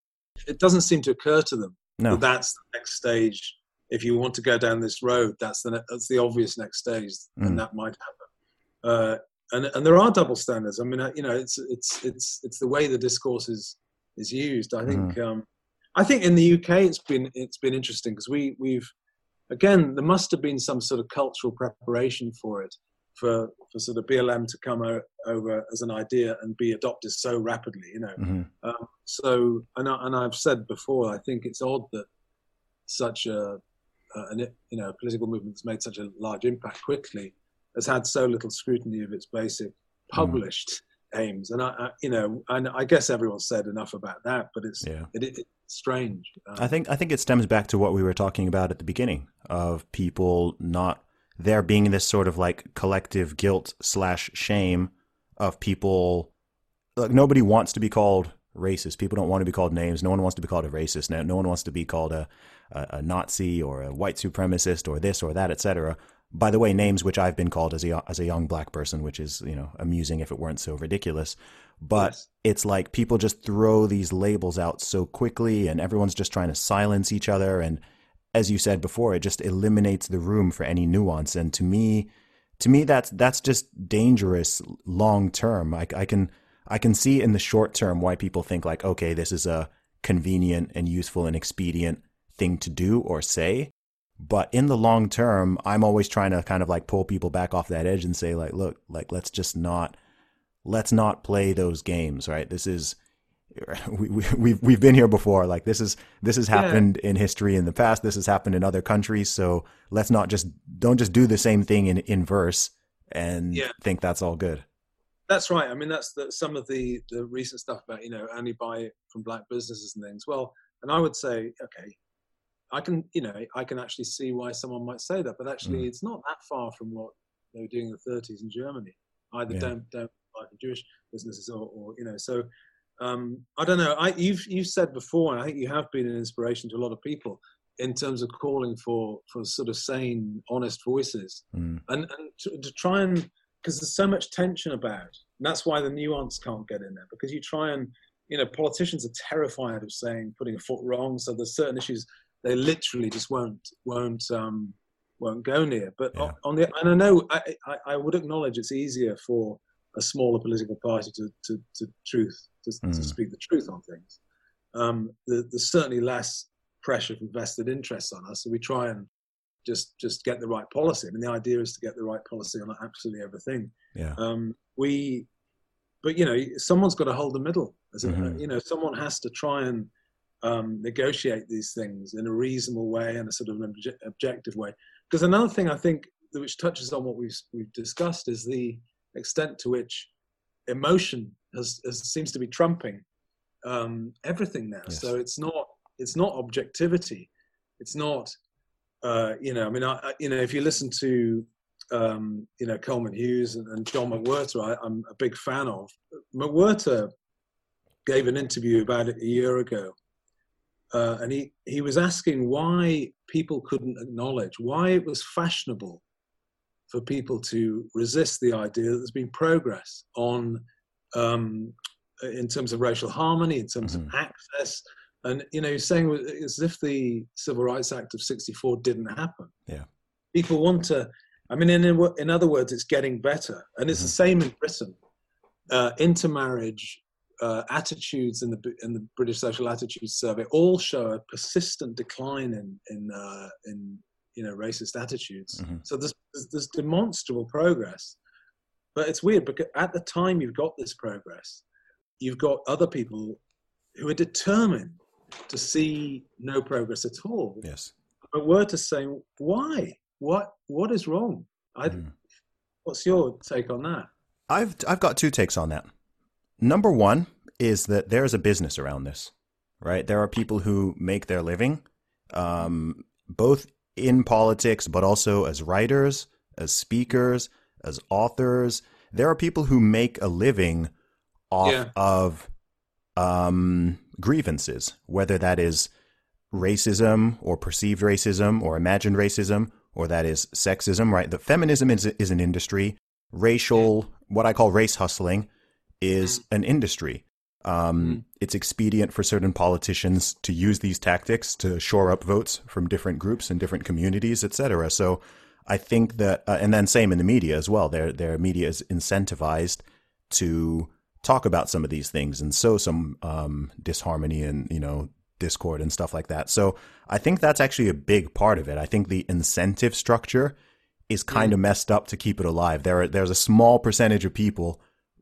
It doesn't seem to occur to them no. that that's the next stage. If you want to go down this road, that's the that's the obvious next stage, mm. and that might happen. Uh, and and there are double standards. I mean, you know, it's it's it's it's the way the discourse is is used. I think mm. um, I think in the U K it's been it's been interesting because we we've again there must have been some sort of cultural preparation for it. For, for sort of B L M to come o- over as an idea and be adopted so rapidly, you know. Mm-hmm. Um, so, and, I, and I've said before, I think it's odd that such a, uh, an, you know, a political movement that's made such a large impact quickly has had so little scrutiny of its basic published mm-hmm. aims. And I, I, you know, and I guess everyone's said enough about that, but it's yeah. it, it, it's strange. Um, I think I think it stems back to what we were talking about at the beginning of people not. There being this sort of like collective guilt slash shame of people. Look, nobody wants to be called racist. People don't want to be called names. No one wants to be called a racist. No, no one wants to be called a, a, a Nazi or a white supremacist or this or that, et cetera. By the way, names which I've been called as a as a young black person, which is, you know, amusing if it weren't so ridiculous. But yes. It's like people just throw these labels out so quickly, and everyone's just trying to silence each other. And as you said before, it just eliminates the room for any nuance. And to me, to me, that's that's just dangerous long term. I, I can I can see in the short term why people think like, okay, this is a convenient and useful and expedient thing to do or say. But in the long term, I'm always trying to kind of like pull people back off that edge and say like, look, like let's just not let's not play those games, right? This is. We, we, we've we've been here before. Like this is this has happened yeah. in history in the past. This has happened in other countries. So let's not just don't just do the same thing in in verse and yeah. think that's all good. That's right. I mean, that's the, some of the the recent stuff about, you know, only buy from black businesses and things. Well, and I would say, okay, I can you know I can actually see why someone might say that, but actually mm. it's not that far from what they were doing in the thirties in Germany. Either yeah. don't don't buy from Jewish businesses or, or you know so. Um, I don't know. I, you've you've said before, and I think you have been an inspiration to a lot of people in terms of calling for, for sort of sane, honest voices, mm. and and to, to try and because there's so much tension about it. And that's why the nuance can't get in there, because you try and you know politicians are terrified of saying putting a foot wrong. So there's certain issues they literally just won't won't um, won't go near. But yeah. on the and I know I, I I would acknowledge it's easier for a smaller political party to to, to truth. To, mm. to speak the truth on things. Um, there, there's certainly less pressure from vested interests on us, so we try and just just get the right policy. I mean, the idea is to get the right policy on absolutely everything. Yeah. Um, we, but you know, someone's got to hold the middle As a, Mm-hmm. you know, someone has to try and um, negotiate these things in a reasonable way and a sort of an obje- objective way. Because another thing I think which touches on what we've we've discussed is the extent to which emotion has, has seems to be trumping um, everything now. Yes. So it's not it's not objectivity. It's not uh, you know. I mean, I, I, you know, if you listen to um, you know Coleman Hughes and, and John McWhirter, I, I'm a big fan of. McWhirter gave an interview about it a year ago, uh, and he he was asking why people couldn't acknowledge why it was fashionable for people to resist the idea that there's been progress on um, in terms of racial harmony, in terms Mm-hmm. of access. And, you know, he's saying as if the Civil Rights Act of sixty-four didn't happen. Yeah. People want to, I mean, in, in other words, it's getting better. And it's Mm-hmm. the same in Britain. Uh, intermarriage uh, attitudes in the in the British Social Attitudes Survey all show a persistent decline in, in, uh, in you know, racist attitudes. Mm-hmm. So there's, there's, there's demonstrable progress. But it's weird because at the time you've got this progress, you've got other people who are determined to see no progress at all. Yes. But we're to saying, why? What what is wrong? I, Mm-hmm. What's your take on that? I've I've got two takes on that. Number one is that there's a business around this, right? There are people who make their living, um, both in politics, but also as writers, as speakers, as authors. There are people who make a living off Yeah. of um, grievances, whether that is racism or perceived racism or imagined racism, or that is sexism, right? The feminism is, is an industry. Racial, what I call race hustling, is an industry. Um, Mm. It's expedient for certain politicians to use these tactics to shore up votes from different groups and different communities, et cetera. So I think that, uh, and then same in the media as well. Their their media is incentivized to talk about some of these things and sow some um, disharmony and, you know, discord and stuff like that. So I think that's actually a big part of it. I think the incentive structure is kind of messed up to keep it alive. There are, there's a small percentage of people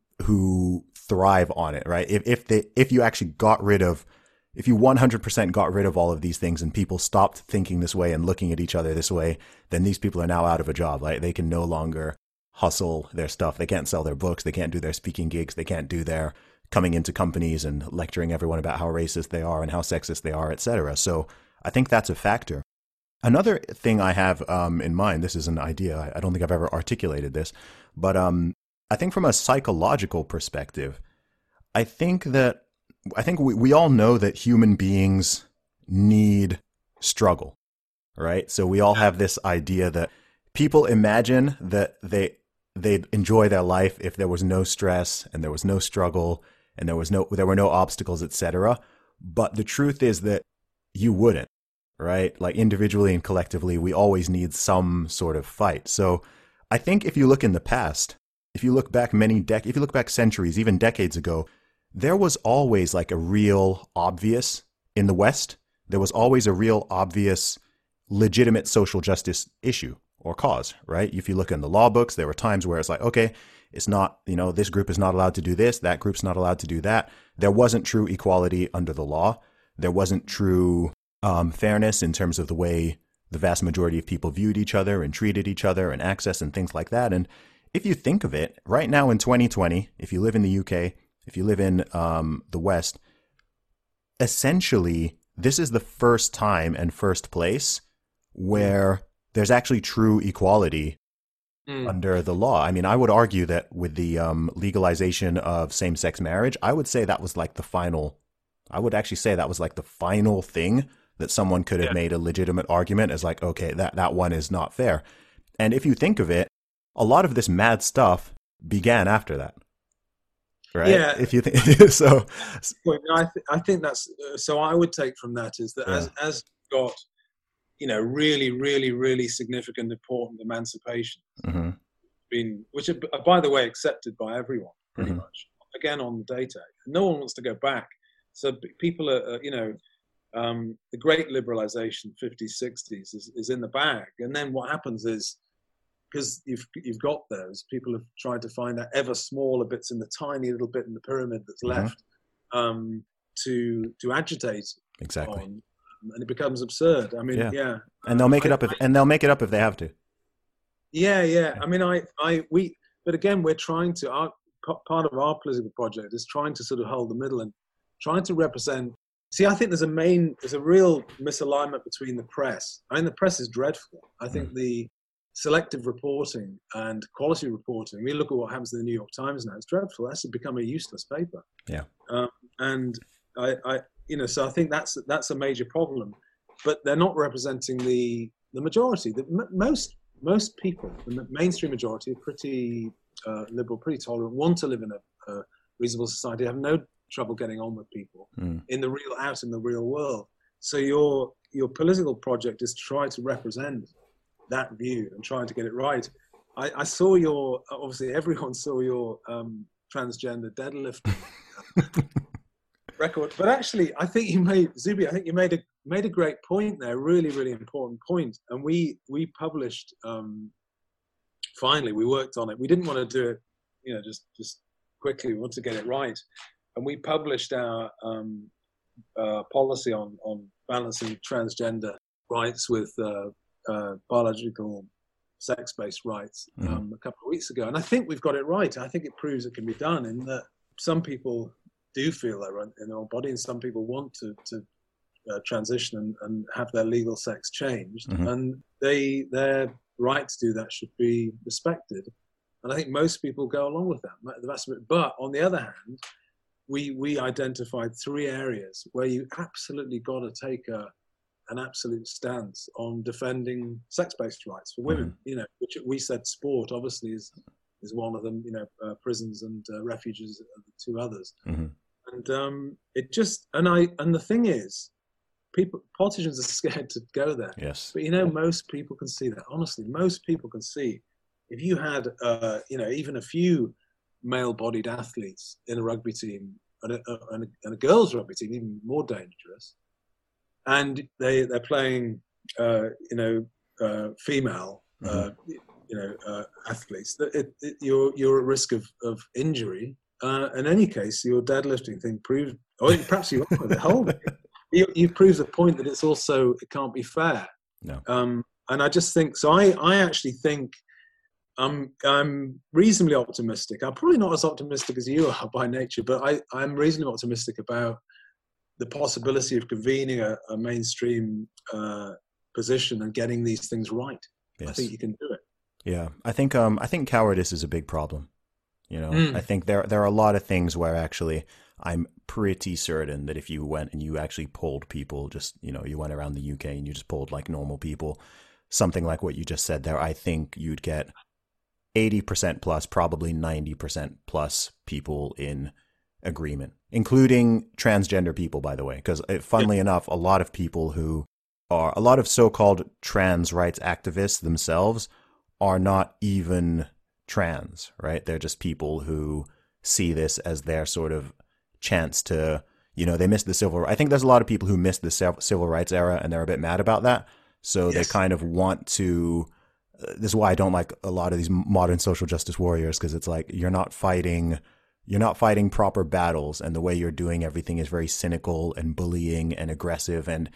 who thrive on it, right? If if they if you actually got rid of, if you one hundred percent got rid of all of these things and people stopped thinking this way and looking at each other this way, then these people are now out of a job. Like they can no longer hustle their stuff. They can't sell their books. They can't do their speaking gigs. They can't do their coming into companies and lecturing everyone about how racist they are and how sexist they are, et cetera. So I think that's a factor. Another thing I have um, in mind, this is an idea, I don't think I've ever articulated this, but um, I think from a psychological perspective, I think that, I think we, we all know that human beings need struggle, right? So we all have this idea that people imagine that they, they'd enjoy their life if there was no stress and there was no struggle and there was no, there were no obstacles, et cetera. But the truth is that you wouldn't, right? Like individually and collectively, we always need some sort of fight. So I think if you look in the past, if you look back many dec, if you look back centuries, even decades ago, there was always like a real obvious in the West. There was always a real obvious, legitimate social justice issue or cause, right? If you look in the law books, there were times where it's like, okay, it's not, you know, this group is not allowed to do this, that group's not allowed to do that. There wasn't true equality under the law. There wasn't true um, fairness in terms of the way the vast majority of people viewed each other and treated each other and access and things like that. And if you think of it, right now in twenty twenty, if you live in the U K, if you live in um, the West, essentially, this is the first time and first place where there's actually true equality mm. under the law. I mean, I would argue that with the um, legalization of same-sex marriage, I would say that was like the final, I would actually say that was like the final thing that someone could have yeah. made a legitimate argument as like, okay, that, that one is not fair. And if you think of it, a lot of this mad stuff began after that. Right. Yeah. If you think so, well, I, th- I think that's uh, so. I would take from that is that yeah. as as got, you know, really, really, really significant, important emancipation, mm-hmm. been which are, by the way, accepted by everyone pretty mm-hmm. much. Again, on the data, no one wants to go back. So people are, uh, you know, um, the great liberalization, fifties, sixties, is, is in the bag, and then what happens is, because you've you've got those, people have tried to find out ever smaller bits in the tiny little bit in the pyramid that's left, um, to to agitate exactly on, and it becomes absurd. I mean, yeah, yeah. and they'll make I, it up if I, and they'll make it up if they have to. Yeah, yeah. I mean, I, I, we, but again, we're trying to. Our part of our political project is trying to sort of hold the middle and trying to represent. See, I think there's a main, there's a real misalignment between the press. I mean, the press is dreadful. I think mm. the selective reporting and quality reporting. We look at what happens in the New York Times now. It's dreadful. That's become a useless paper. Yeah. Um, and I, I, you know, so I think that's that's a major problem. But they're not representing the the majority. The m- most most people, the mainstream majority, are pretty uh, liberal, pretty tolerant, want to live in a, a reasonable society, have no trouble getting on with people mm. in the real, out in the real world. So your your political project is to try to represent that view and trying to get it right. I, I saw your, obviously everyone saw your um, transgender deadlifting record, but actually I think you made, Zuby, I think you made a made a great point there, really, really important point. And we we published, um, finally, we worked on it. We didn't want to do it, you know, just, just quickly, we wanted to get it right. And we published our um, uh, policy on, on balancing transgender rights with uh, uh, biological sex-based rights um, mm-hmm. a couple of weeks ago. And I think we've got it right. I think it proves it can be done in that some people do feel they're in their own body and some people want to, to uh, transition and, and have their legal sex changed. Mm-hmm. And they their right to do that should be respected. And I think most people go along with that. The vast majority. But on the other hand, we we identified three areas where you absolutely got to take a an absolute stance on defending sex-based rights for women. Mm-hmm. You know, which we said sport obviously is is one of them. You know, uh, prisons and uh, refuges are the two others. Mm-hmm. And um, it just and I and the thing is, people politicians are scared to go there. Yes. But you know, most people can see that. Honestly, most people can see if you had uh, you know even a few male-bodied athletes in a rugby team and a, and a, and a girls' rugby team, even more dangerous. And they they're playing, uh, you know, uh, female, mm-hmm. uh, you know, uh, athletes. It, it, you're you're at risk of of injury. Uh, in any case, your deadlifting thing proved, or perhaps you are the whole. You you prove the point that it's also it can't be fair. No. Um, and I just think so. I I actually think. I'm I'm reasonably optimistic. I'm probably not as optimistic as you are by nature, but I, I'm reasonably optimistic about the possibility of convening a, a mainstream uh, position and getting these things right. Yes. I think you can do it. Yeah, I think um I think cowardice is a big problem. You know, mm. I think there there are a lot of things where actually I'm pretty certain that if you went and you actually polled people, just you know, you went around the U K and you just polled like normal people, something like what you just said there, I think you'd get eighty percent plus, probably ninety percent plus people in agreement, including transgender people, by the way, because funnily yeah. enough, a lot of people who are, a lot of so-called trans rights activists themselves are not even trans, right? They're just people who see this as their sort of chance to, you know, they missed the civil, I think there's a lot of people who missed the civil rights era and they're a bit mad about that. So yes. they kind of want to, this is why I don't like a lot of these modern social justice warriors, because it's like you're not fighting you're not fighting proper battles, and the way you're doing everything is very cynical and bullying and aggressive. And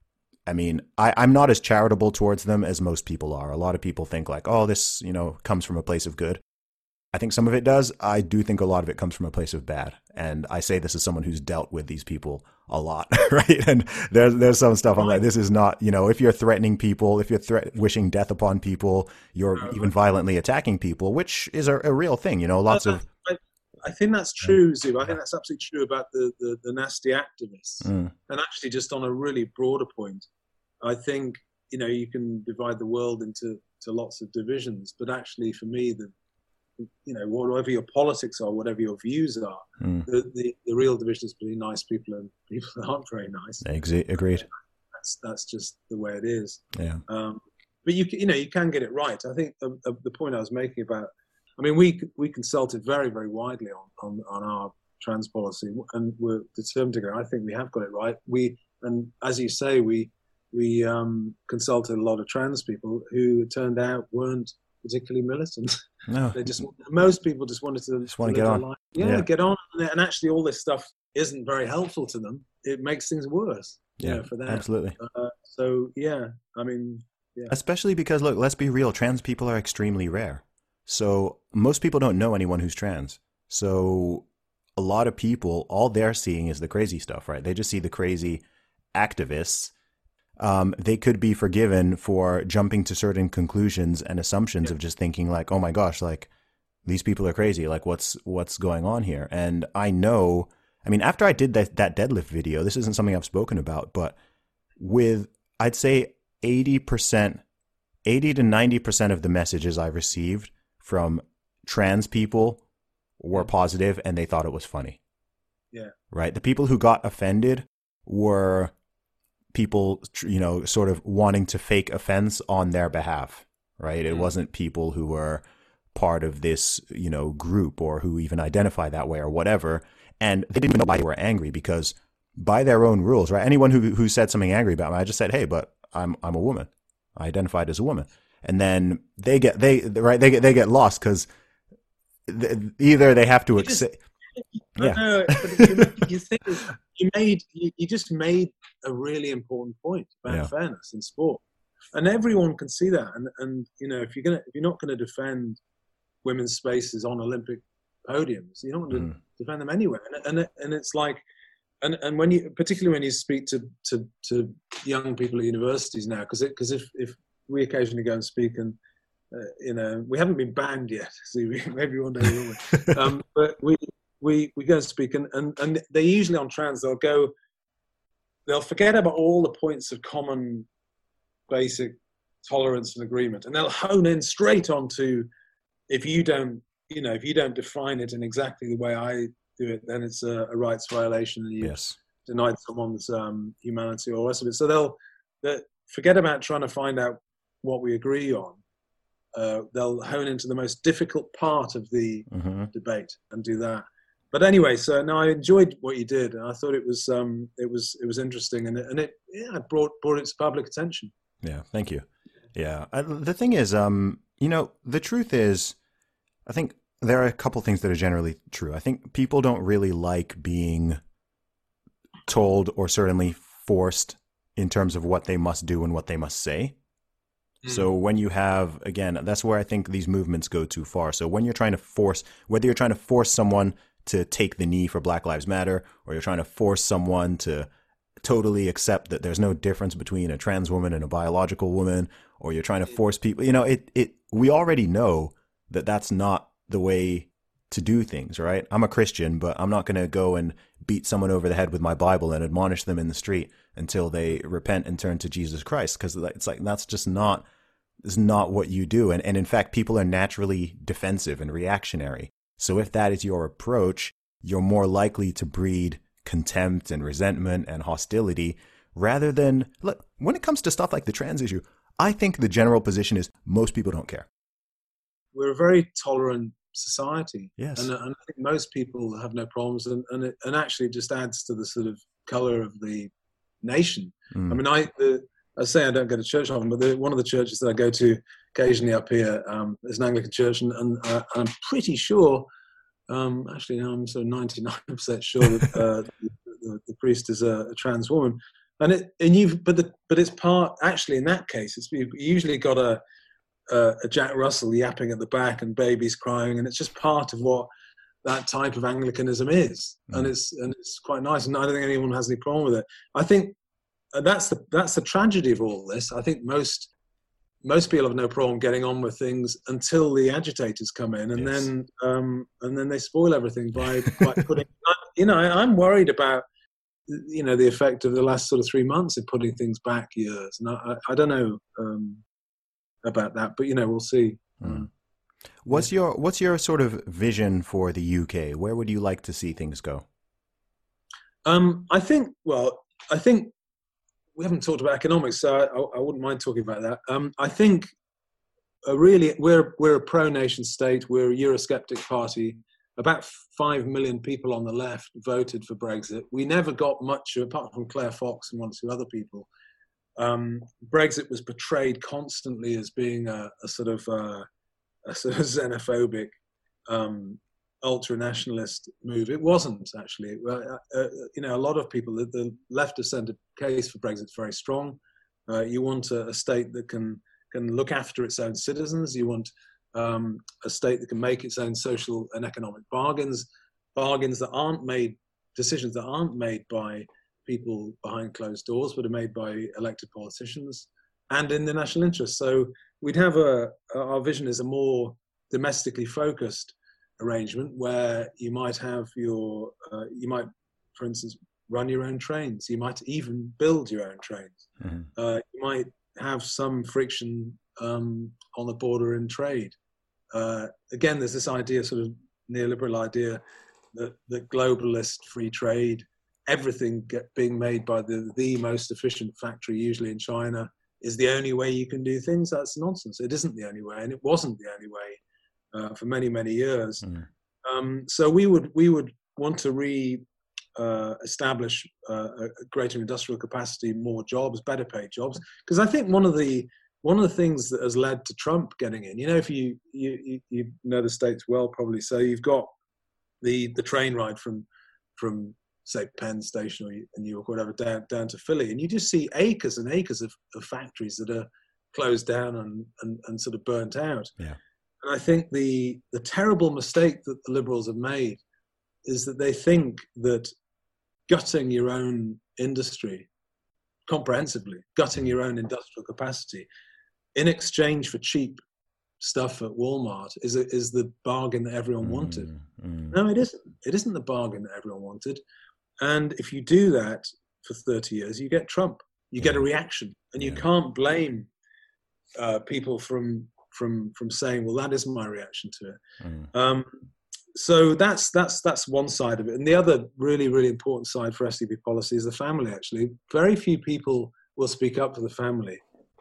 I mean, I, I'm not as charitable towards them as most people are. A lot of people think like, oh, this, you know, comes from a place of good. I think some of it does. I do think a lot of it comes from a place of bad. And I say this as someone who's dealt with these people a lot, right? And there's there's some stuff I'm like, this is not, you know, if you're threatening people, if you're threat wishing death upon people, you're even violently attacking people, which is a, a real thing, you know, lots of. I, I think that's true, Zub. I think that's absolutely true about the, the, the nasty activists. Mm. And actually, just on a really broader point, I think, you know, you can divide the world into to lots of divisions, but actually for me, the you know, whatever your politics are, whatever your views are, mm. the, the, the real division is between nice people and people that aren't very nice. Ex- agreed. That's that's just the way it is. Yeah. Um, but you you know you can get it right. I think the, the point I was making about, I mean, we we consulted very very widely on, on, on our trans policy, and we're determined to go. I think we have got it right. We and as you say, we we um, consulted a lot of trans people who it turned out weren't particularly militant. No, they just most people just wanted to just want to get on. Yeah, yeah, get on, and actually all this stuff isn't very helpful to them, it makes things worse. Yeah, you know, for them. Absolutely. Uh, so yeah, I mean, yeah. Especially because, look, let's be real, trans people are extremely rare. So most people don't know anyone who's trans. So a lot of people, all they're seeing is the crazy stuff, right? They just see the crazy activists. Um, they could be forgiven for jumping to certain conclusions and assumptions yeah. of just thinking like, oh my gosh, like these people are crazy. Like what's, what's going on here? And I know, I mean, after I did that, that deadlift video, this isn't something I've spoken about, but with, I'd say eighty percent, eighty to ninety percent of the messages I received from trans people were positive and they thought it was funny. Yeah. Right. The people who got offended were people, you know, sort of wanting to fake offense on their behalf. Right. It mm. wasn't people who were part of this, you know, group or who even identify that way or whatever. And they didn't even know why they were angry because by their own rules, right? Anyone who who said something angry about me, I just said, hey, but I'm I'm a woman. I identified as a woman. And then they get they right they get they get lost because th- either they have to accept. Yeah. No, but you, you think you made you, you just made a really important point about yeah. fairness in sport, and everyone can see that. And and you know if you're gonna if you're not going to defend women's spaces on Olympic podiums, you don't want to mm. defend them anywhere. And and and it's like. And and when you, particularly when you speak to, to, to young people at universities now, because because if, if we occasionally go and speak and uh, you know we haven't been banned yet, see maybe one day we will, um, but we we we go and speak and, and and they usually on trans they'll go they'll forget about all the points of common basic tolerance and agreement, and they'll hone in straight onto if you don't you know if you don't define it in exactly the way I do it, then it's a, a rights violation and you've yes. denied someone's um, humanity or the rest of it. So they'll, they'll forget about trying to find out what we agree on. Uh, they'll hone into the most difficult part of the mm-hmm. debate and do that. But anyway, so no, I enjoyed what you did, and I thought it was um, it was it was interesting, and it, and it yeah brought brought it to public attention. Yeah, thank you. Yeah, I, the thing is, um, you know, the truth is, I think. There are a couple things that are generally true. I think people don't really like being told or certainly forced in terms of what they must do and what they must say. Mm. So when you have, again, that's where I think these movements go too far. So when you're trying to force, whether you're trying to force someone to take the knee for Black Lives Matter, or you're trying to force someone to totally accept that there's no difference between a trans woman and a biological woman, or you're trying to force people, you know, it, it, we already know that that's not the way to do things, right? I'm a Christian, but I'm not going to go and beat someone over the head with my Bible and admonish them in the street until they repent and turn to Jesus Christ. Because it's like, that's just not, is not what you do. And, and in fact, people are naturally defensive and reactionary. So if that is your approach, you're more likely to breed contempt and resentment and hostility rather than, look, when it comes to stuff like the trans issue, I think the general position is most people don't care. We're a very tolerant society, yes, and, and I think most people have no problems, and and, it, and actually just adds to the sort of color of the nation. Mm. I mean, I the, I say I don't go to church often, but the, one of the churches that I go to occasionally up here um, is an Anglican church, and, and uh, I'm pretty sure, um, actually, now I'm sort of ninety-nine percent sure that uh, the, the, the priest is a, a trans woman, and it and you've but the but it's part actually in that case it's you've usually got a Uh, a Jack Russell yapping at the back and babies crying, and it's just part of what that type of Anglicanism is, mm. and it's and it's quite nice. And I don't think anyone has any problem with it. I think that's the that's the tragedy of all this. I think most most people have no problem getting on with things until the agitators come in, and yes. then um, and then they spoil everything by by putting. You know, I, I'm worried about you know the effect of the last sort of three months of putting things back years, and I I, I don't know. Um, about that, but you know, we'll see. Mm. What's your what's your sort of vision for the U K? Where would you like to see things go? Um, I think. Well, I think we haven't talked about economics, so I, I wouldn't mind talking about that. Um, I think uh, really we're we're a pro-nation state. We're a Eurosceptic party. About five million people on the left voted for Brexit. We never got much, apart from Claire Fox and one or two other people. Um, Brexit was portrayed constantly as being a, a sort of uh, a sort of xenophobic um, ultra-nationalist move. It wasn't, actually. Uh, uh, you know, a lot of people, the, the left-of-centre case for Brexit is very strong. Uh, you want a, a state that can, can look after its own citizens. You want um, a state that can make its own social and economic bargains, bargains that aren't made, decisions that aren't made by people behind closed doors, but are made by elected politicians and in the national interest. So we'd have a, our vision is a more domestically focused arrangement where you might have your, uh, you might, for instance, run your own trains. You might even build your own trains. Mm-hmm. Uh, you might have some friction um, on the border in trade. Uh, again, there's this idea, sort of neoliberal idea, that the globalist free trade, everything get, being made by the, the most efficient factory, usually in China, is the only way you can do things. That's nonsense. It isn't the only way, and it wasn't the only way uh, for many, many years. Mm. Um, so we would we would want to re uh, establish uh, a greater industrial capacity, more jobs, better paid jobs, because I think one of the one of the things that has led to Trump getting in, you know, if you you you know the States well, probably, so you've got the the train ride from from say Penn Station or New York, or whatever, down, down to Philly, and you just see acres and acres of, of factories that are closed down and, and, and sort of burnt out. Yeah. And I think the the terrible mistake that the Liberals have made is that they think that gutting your own industry comprehensively, gutting your own industrial capacity in exchange for cheap stuff at Walmart is a, is the bargain that everyone wanted. Mm, mm. No, it isn't. It isn't the bargain that everyone wanted. And if you do that for thirty years, you get Trump. You yeah. get a reaction, and yeah. you can't blame uh, people from from from saying, "Well, that is my reaction to it." Mm. Um, so that's that's that's one side of it, and the other really really important side for S D P policy is the family. Actually, very few people will speak up for the family,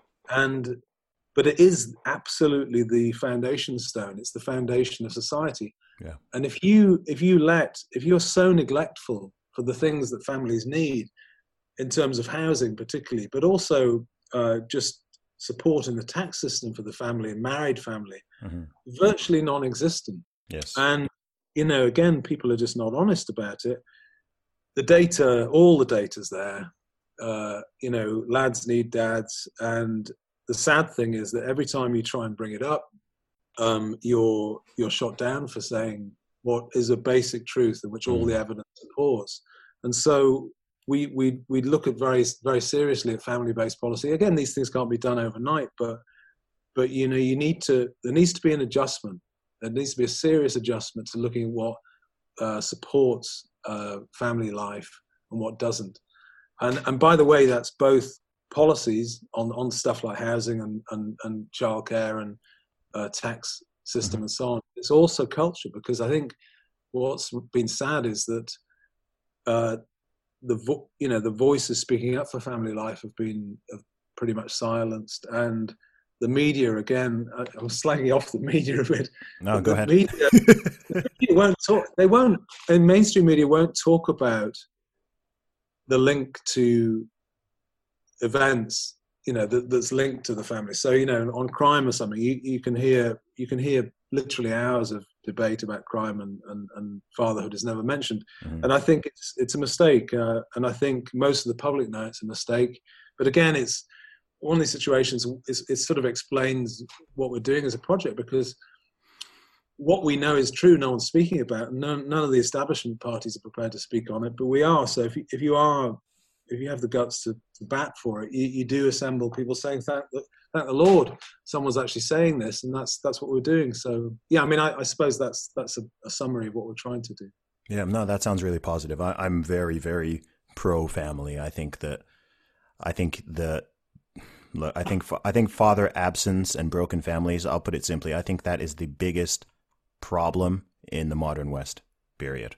and but it is absolutely the foundation stone. It's the foundation of society. Yeah. And if you if you let if you're so neglectful for the things that families need in terms of housing particularly, but also uh, just support in the tax system for the family and married family, mm-hmm. virtually non-existent. Yes. And, you know, again, people are just not honest about it. The data, all the data's there. Uh, you know, lads need dads. And the sad thing is that every time you try and bring it up, um, you're you're shot down for saying what is a basic truth in which all the evidence supports. And so we we we look at very very seriously at family-based policy. Again, these things can't be done overnight, but but you know you need to there needs to be an adjustment. There needs to be a serious adjustment to looking at what uh, supports uh, family life and what doesn't. And and by the way, that's both policies on on stuff like housing and and, and childcare and uh, tax system and so on. It's also culture, because I think what's been sad is that uh, the vo- you know the voices speaking up for family life have been have pretty much silenced, and the media again. I, I'm slagging off the media a bit. No, go the ahead. Media, the media won't talk. They won't, and mainstream media won't talk about the link to events, you know, that, that's linked to the family. So, you know, on crime or something, you, you can hear you can hear literally hours of debate about crime, and, and, and fatherhood is never mentioned. Mm-hmm. And I think it's it's a mistake. Uh, and I think most of the public know it's a mistake. But again, it's one of these situations. It's, it sort of explains what we're doing as a project, because what we know is true. No one's speaking about. None, none of the establishment parties are prepared to speak on it, but we are. So if you, if you are, if you have the guts to, to bat for it, you, you do assemble people saying, thank, thank the Lord, someone's actually saying this, and that's that's what we're doing. So yeah, I mean, I, I suppose that's that's a, a summary of what we're trying to do. Yeah, no, that sounds really positive. I, I'm very, very pro family. I think that, I think that, look, I think I think father absence and broken families. I'll put it simply. I think that is the biggest problem in the modern West, period.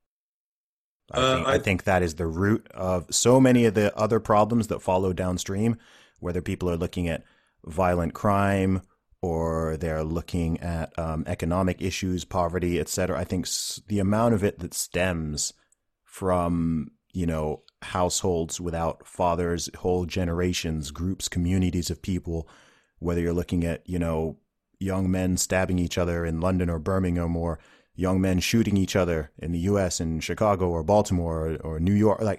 I, uh, think, I, I think that is the root of so many of the other problems that follow downstream, whether people are looking at violent crime or they're looking at um, economic issues, poverty, et cetera. I think the amount of it that stems from, you know, households without fathers, whole generations, groups, communities of people, whether you're looking at, you know, young men stabbing each other in London or Birmingham, or young men shooting each other in the U S in Chicago or Baltimore or, or New York. Like,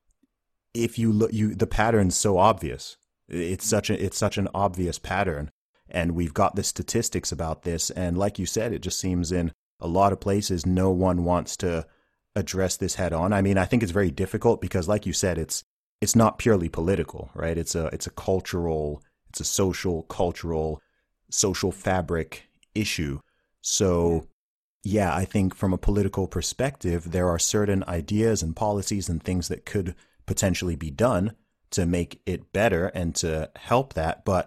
if you look, you the pattern's so obvious. It's such a it's such an obvious pattern, and we've got the statistics about this. And like you said, it just seems in a lot of places no one wants to address this head on. I mean, I think it's very difficult because, like you said, it's it's not purely political, right? It's a it's a cultural, it's a social, cultural, social fabric issue. So, yeah, I think from a political perspective, there are certain ideas and policies and things that could potentially be done to make it better and to help that. But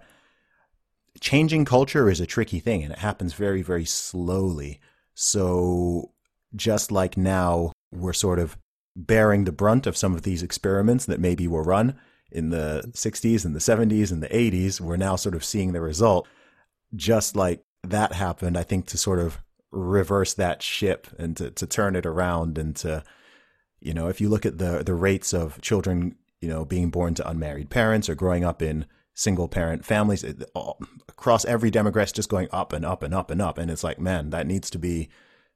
changing culture is a tricky thing, and it happens very, very slowly. So just like now, we're sort of bearing the brunt of some of these experiments that maybe were run in the sixties and the seventies and the eighties. We're now sort of seeing the result. Just like that happened, I think, to sort of reverse that ship and to, to turn it around and to, you know, if you look at the, the rates of children, you know, being born to unmarried parents or growing up in single parent families, it, all, across every demographic, just going up and up and up and up. And it's like, man, that needs to be,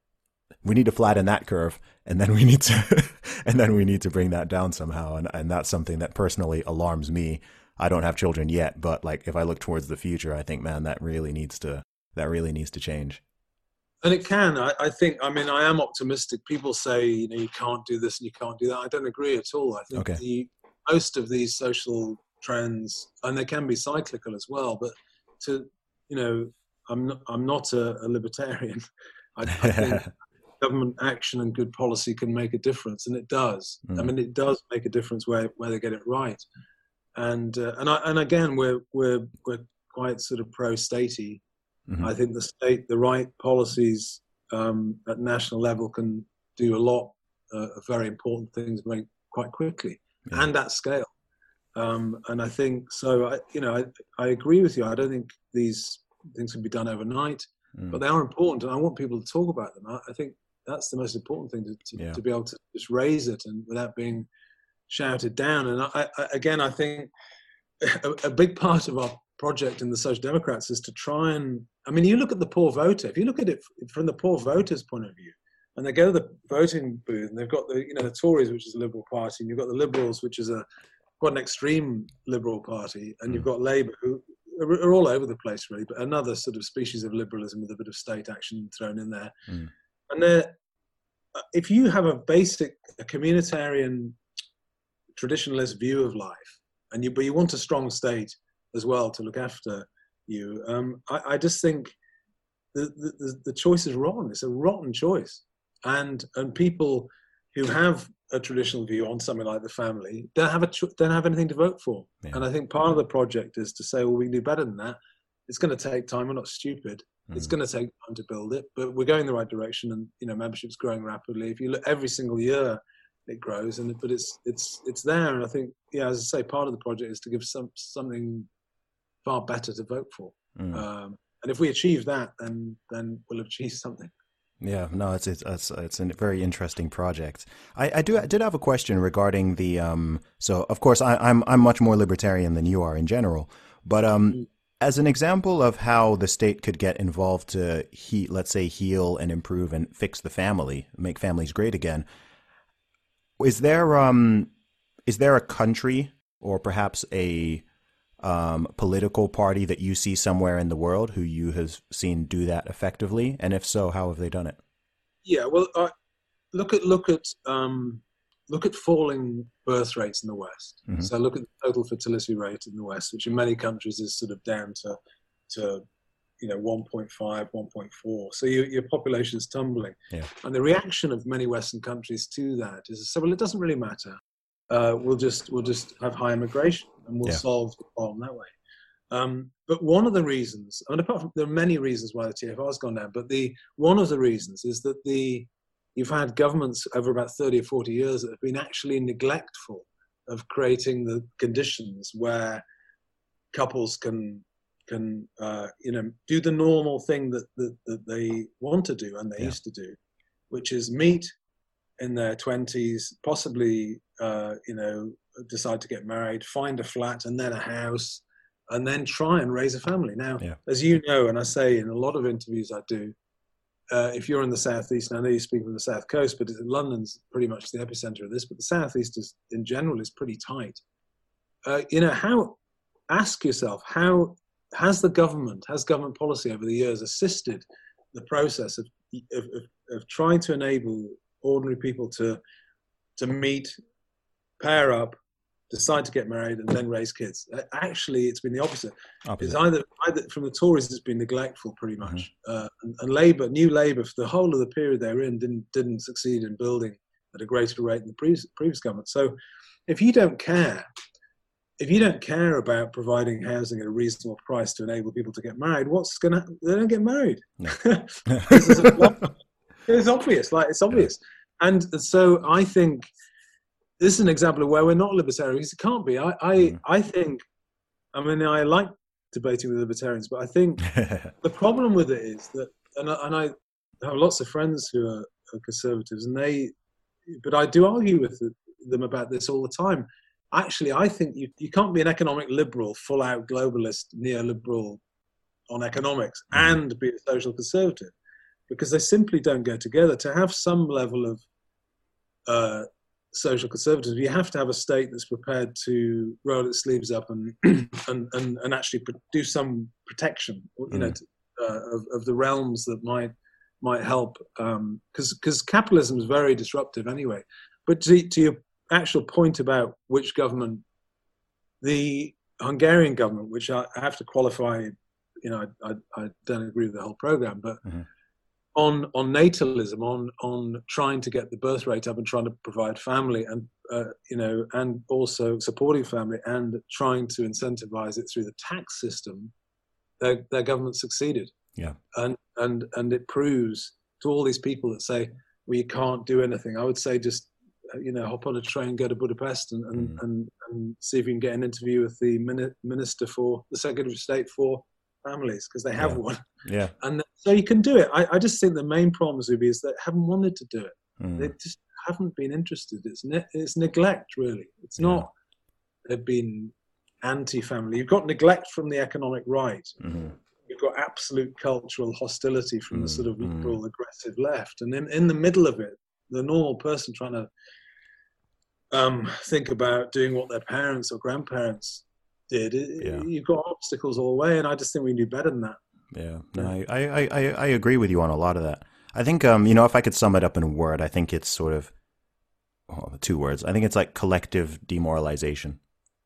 we need to flatten that curve, and then we need to, and then we need to bring that down somehow. And, and that's something that personally alarms me. I don't have children yet, but like, if I look towards the future, I think, man, that really needs to, that really needs to change. And it can. I, I think, I mean, I am optimistic. People say, you know, you can't do this and you can't do that. I don't agree at all. I think okay. the, most of these social trends, and they can be cyclical as well, but to, you know, I'm not, I'm not a, a libertarian. I, I think government action and good policy can make a difference, and it does. Mm. I mean, it does make a difference where, where they get it right. And uh, and I, and again, we're we're we're quite sort of pro-statey. Mm-hmm. I think the state, the right policies um, at national level can do a lot uh, of very important things very quite quickly yeah. and at scale. Um, and I think so. I, you know, I, I agree with you. I don't think these things can be done overnight, mm. but they are important, and I want people to talk about them. I, I think that's the most important thing, to, to, yeah. to be able to just raise it and without being shouted down. And I, I, again, I think a, a big part of our project in the Social Democrats is to try and, I mean, you look at the poor voter. If you look at it from the poor voter's point of view, and they go to the voting booth, and they've got the, you know, the Tories, which is a Liberal Party, and you've got the Liberals, which is a quite an extreme Liberal Party, and mm. you've got Labour, who are, are all over the place, really, but another sort of species of liberalism with a bit of state action thrown in there. Mm. And they're, if you have a basic a communitarian, traditionalist view of life, and you but you want a strong state as well to look after you, um, I, I just think the, the the choice is wrong. It's a rotten choice, and and people who have a traditional view on something like the family don't have a don't have anything to vote for. Yeah. And I think part of the project is to say, well, we can do better than that. It's going to take time. We're not stupid. Mm. It's going to take time to build it, but we're going in the right direction. And you know, membership's growing rapidly. If you look every single year, it grows. And but it's it's it's there. And I think, yeah, as I say, part of the project is to give some something far better to vote for. Mm. Um, and if we achieve that, then then we'll have achieved something. Yeah, no, it's it's it's, it's a very interesting project. I, I do I did have a question regarding the um. So of course I, I'm I'm much more libertarian than you are in general, but um. Mm. As an example of how the state could get involved to, he, let's say, heal and improve and fix the family, make families great again, is there um, is there a country or perhaps a um, political party that you see somewhere in the world who you have seen do that effectively? And if so, how have they done it? Yeah, well, uh, look at look at um, look at falling birth rates in the West. Mm-hmm. So look at the total fertility rate in the West, which in many countries is sort of down to, to you know, one point five, one point four. So your, your population is tumbling. Yeah. And the reaction of many Western countries to that is to say, well, it doesn't really matter. Uh, we'll just we'll just have high immigration and we'll yeah. solve the problem that way. Um, but one of the reasons, I mean, apart from, there are many reasons why the T F R has gone down, but the one of the reasons is that the you've had governments over about thirty or forty years that have been actually neglectful of creating the conditions where couples can, can uh, you know, do the normal thing that, that, that they want to do and they yeah. used to do, which is meet in their twenties, possibly, uh, you know, decide to get married, find a flat and then a house, and then try and raise a family. Now, yeah. as you know, and I say in a lot of interviews I do, uh, if you're in the southeast, and I know you speak from the south coast, but London's pretty much the epicenter of this. But the southeast is, in general, is pretty tight. Uh, you know, how? Ask yourself, how has the government, has government policy over the years assisted the process of of, of, of trying to enable ordinary people to to meet, pair up, decide to get married, and then raise kids? Actually, it's been the opposite. opposite. It's either, either from the Tories, it's been neglectful pretty much, mm-hmm. uh, and, and Labour, New Labour, for the whole of the period they were in, didn't didn't succeed in building at a greater rate than the previous, previous government. So, if you don't care, if you don't care about providing housing at a reasonable price to enable people to get married, what's gonna? They don't get married. No. This is a, it's obvious, like it's obvious, yeah. And so I think. This is an example of where we're not libertarians. It can't be. I, I, mm. I think, I mean, I like debating with libertarians, but I think the problem with it is that, and I, and I have lots of friends who are, are conservatives, and they, but I do argue with them about this all the time. Actually, I think you, you can't be an economic liberal, full-out globalist, neoliberal on economics, mm. and be a social conservative, because they simply don't go together. To have some level of uh, social conservatism, you have to have a state that's prepared to roll its sleeves up and and, and, and actually do some protection, you mm. know, to, uh, of, of the realms that might might help. Because um, because capitalism is very disruptive anyway. But to, to your actual point about which government, the Hungarian government, which I, I have to qualify, you know, I, I, I don't agree with the whole program, but. Mm-hmm. On, on natalism, on on trying to get the birth rate up and trying to provide family, and uh, you know, and also supporting family, and trying to incentivize it through the tax system, their their government succeeded. Yeah, and and and it proves to all these people that say, well, you can't do anything. I would say just you know, hop on a train, go to Budapest, and and, mm. and, and see if you can get an interview with the minister for the Secretary of State for families, because they have yeah. one. Yeah. And so you can do it. I, I just think the main problem, Zubi, is that they haven't wanted to do it. Mm. They just haven't been interested. It's ne- it's neglect, really. It's not yeah. they've been anti-family. You've got neglect from the economic right. Mm-hmm. You've got absolute cultural hostility from mm. the sort of liberal, mm. aggressive left. And then in the middle of it, the normal person trying to um, think about doing what their parents or grandparents did, it, yeah. you've got obstacles all the way, and I just think we can do better than that. Yeah, no, I, I, I, I agree with you on a lot of that. I think, um, you know, if I could sum it up in a word, I think it's sort of, well, two words. I think it's like collective demoralization.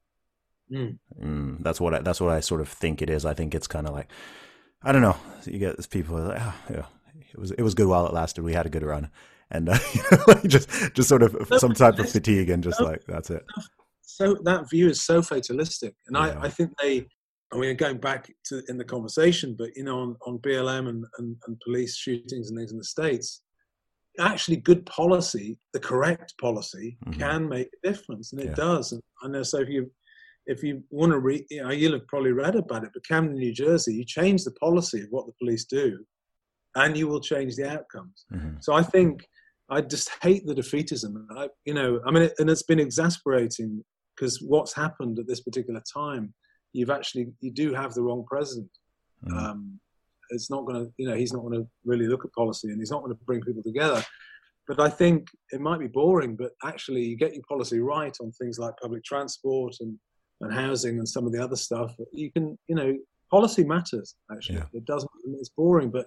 Mm. Mm, that's what I, that's what I sort of think it is. I think it's kind of like, I don't know. You get these people like, oh, yeah, it was it was good while it lasted. We had a good run, and uh, you know, like just just sort of no, some type of fatigue, and just no, like that's it. So that view is so fatalistic, and yeah. I, I think they. I mean, going back to in the conversation, but you know, on, on B L M and, and, and police shootings and things in the States, actually, good policy, the correct policy, mm-hmm. can make a difference, and it yeah. does. And I know. So if you if you want to read, you know, you'll have probably read about it. But Camden, New Jersey, you change the policy of what the police do, and you will change the outcomes. Mm-hmm. So I think I just hate the defeatism. I, you know, I mean, it, and it's been exasperating because what's happened at this particular time. You've actually, you do have the wrong president. Mm. Um, it's not going to, you know, he's not going to really look at policy, and he's not going to bring people together. But I think it might be boring, but actually you get your policy right on things like public transport and, and housing and some of the other stuff. You can, you know, policy matters, actually. Yeah. It doesn't, it's boring, but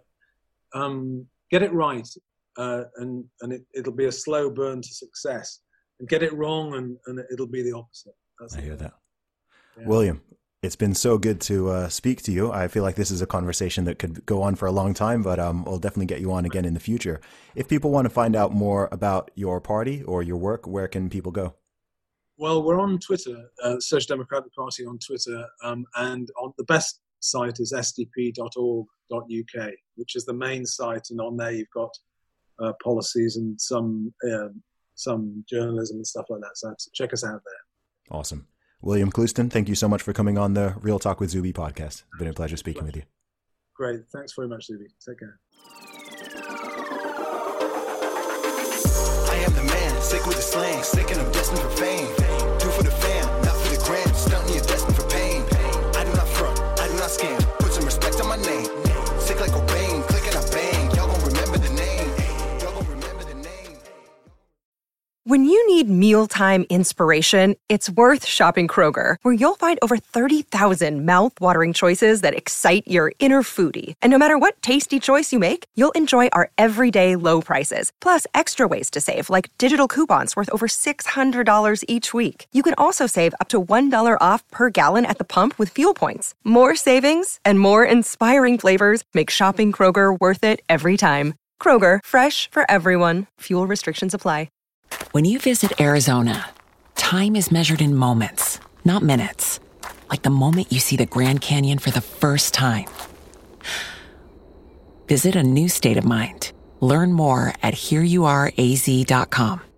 um, get it right uh, and, and it, it'll be a slow burn to success. And get it wrong and, and it'll be the opposite. That's I hear that. Yeah. William. It's been so good to uh, speak to you. I feel like this is a conversation that could go on for a long time, but um, we'll definitely get you on again in the future. If people want to find out more about your party or your work, where can people go? Well, we're on Twitter, uh, Social Democratic Party on Twitter, um, and on the best site is s d p dot org dot u k, which is the main site, and on there you've got uh, policies and some uh, some journalism and stuff like that. So check us out there. Awesome. William Clouston, thank you so much for coming on the Real Talk with Zuby podcast. It's been a pleasure speaking pleasure. with you. Great. Thanks very much, Zuby. Take care. I am the man, sick with the slang, sick and I'm destined for fame. Do for the fam, not for the gram, stunting you're destined for pain. I do not front, I do not scam, put some respect on my name. Sick like Cobain, clicking I bang, y'all gon' remember When you need mealtime inspiration, it's worth shopping Kroger, where you'll find over thirty thousand mouth-watering choices that excite your inner foodie. And no matter what tasty choice you make, you'll enjoy our everyday low prices, plus extra ways to save, like digital coupons worth over six hundred dollars each week. You can also save up to one dollar off per gallon at the pump with fuel points. More savings and more inspiring flavors make shopping Kroger worth it every time. Kroger, fresh for everyone. Fuel restrictions apply. When you visit Arizona, time is measured in moments, not minutes. Like the moment you see the Grand Canyon for the first time. Visit a new state of mind. Learn more at here you are a z dot com.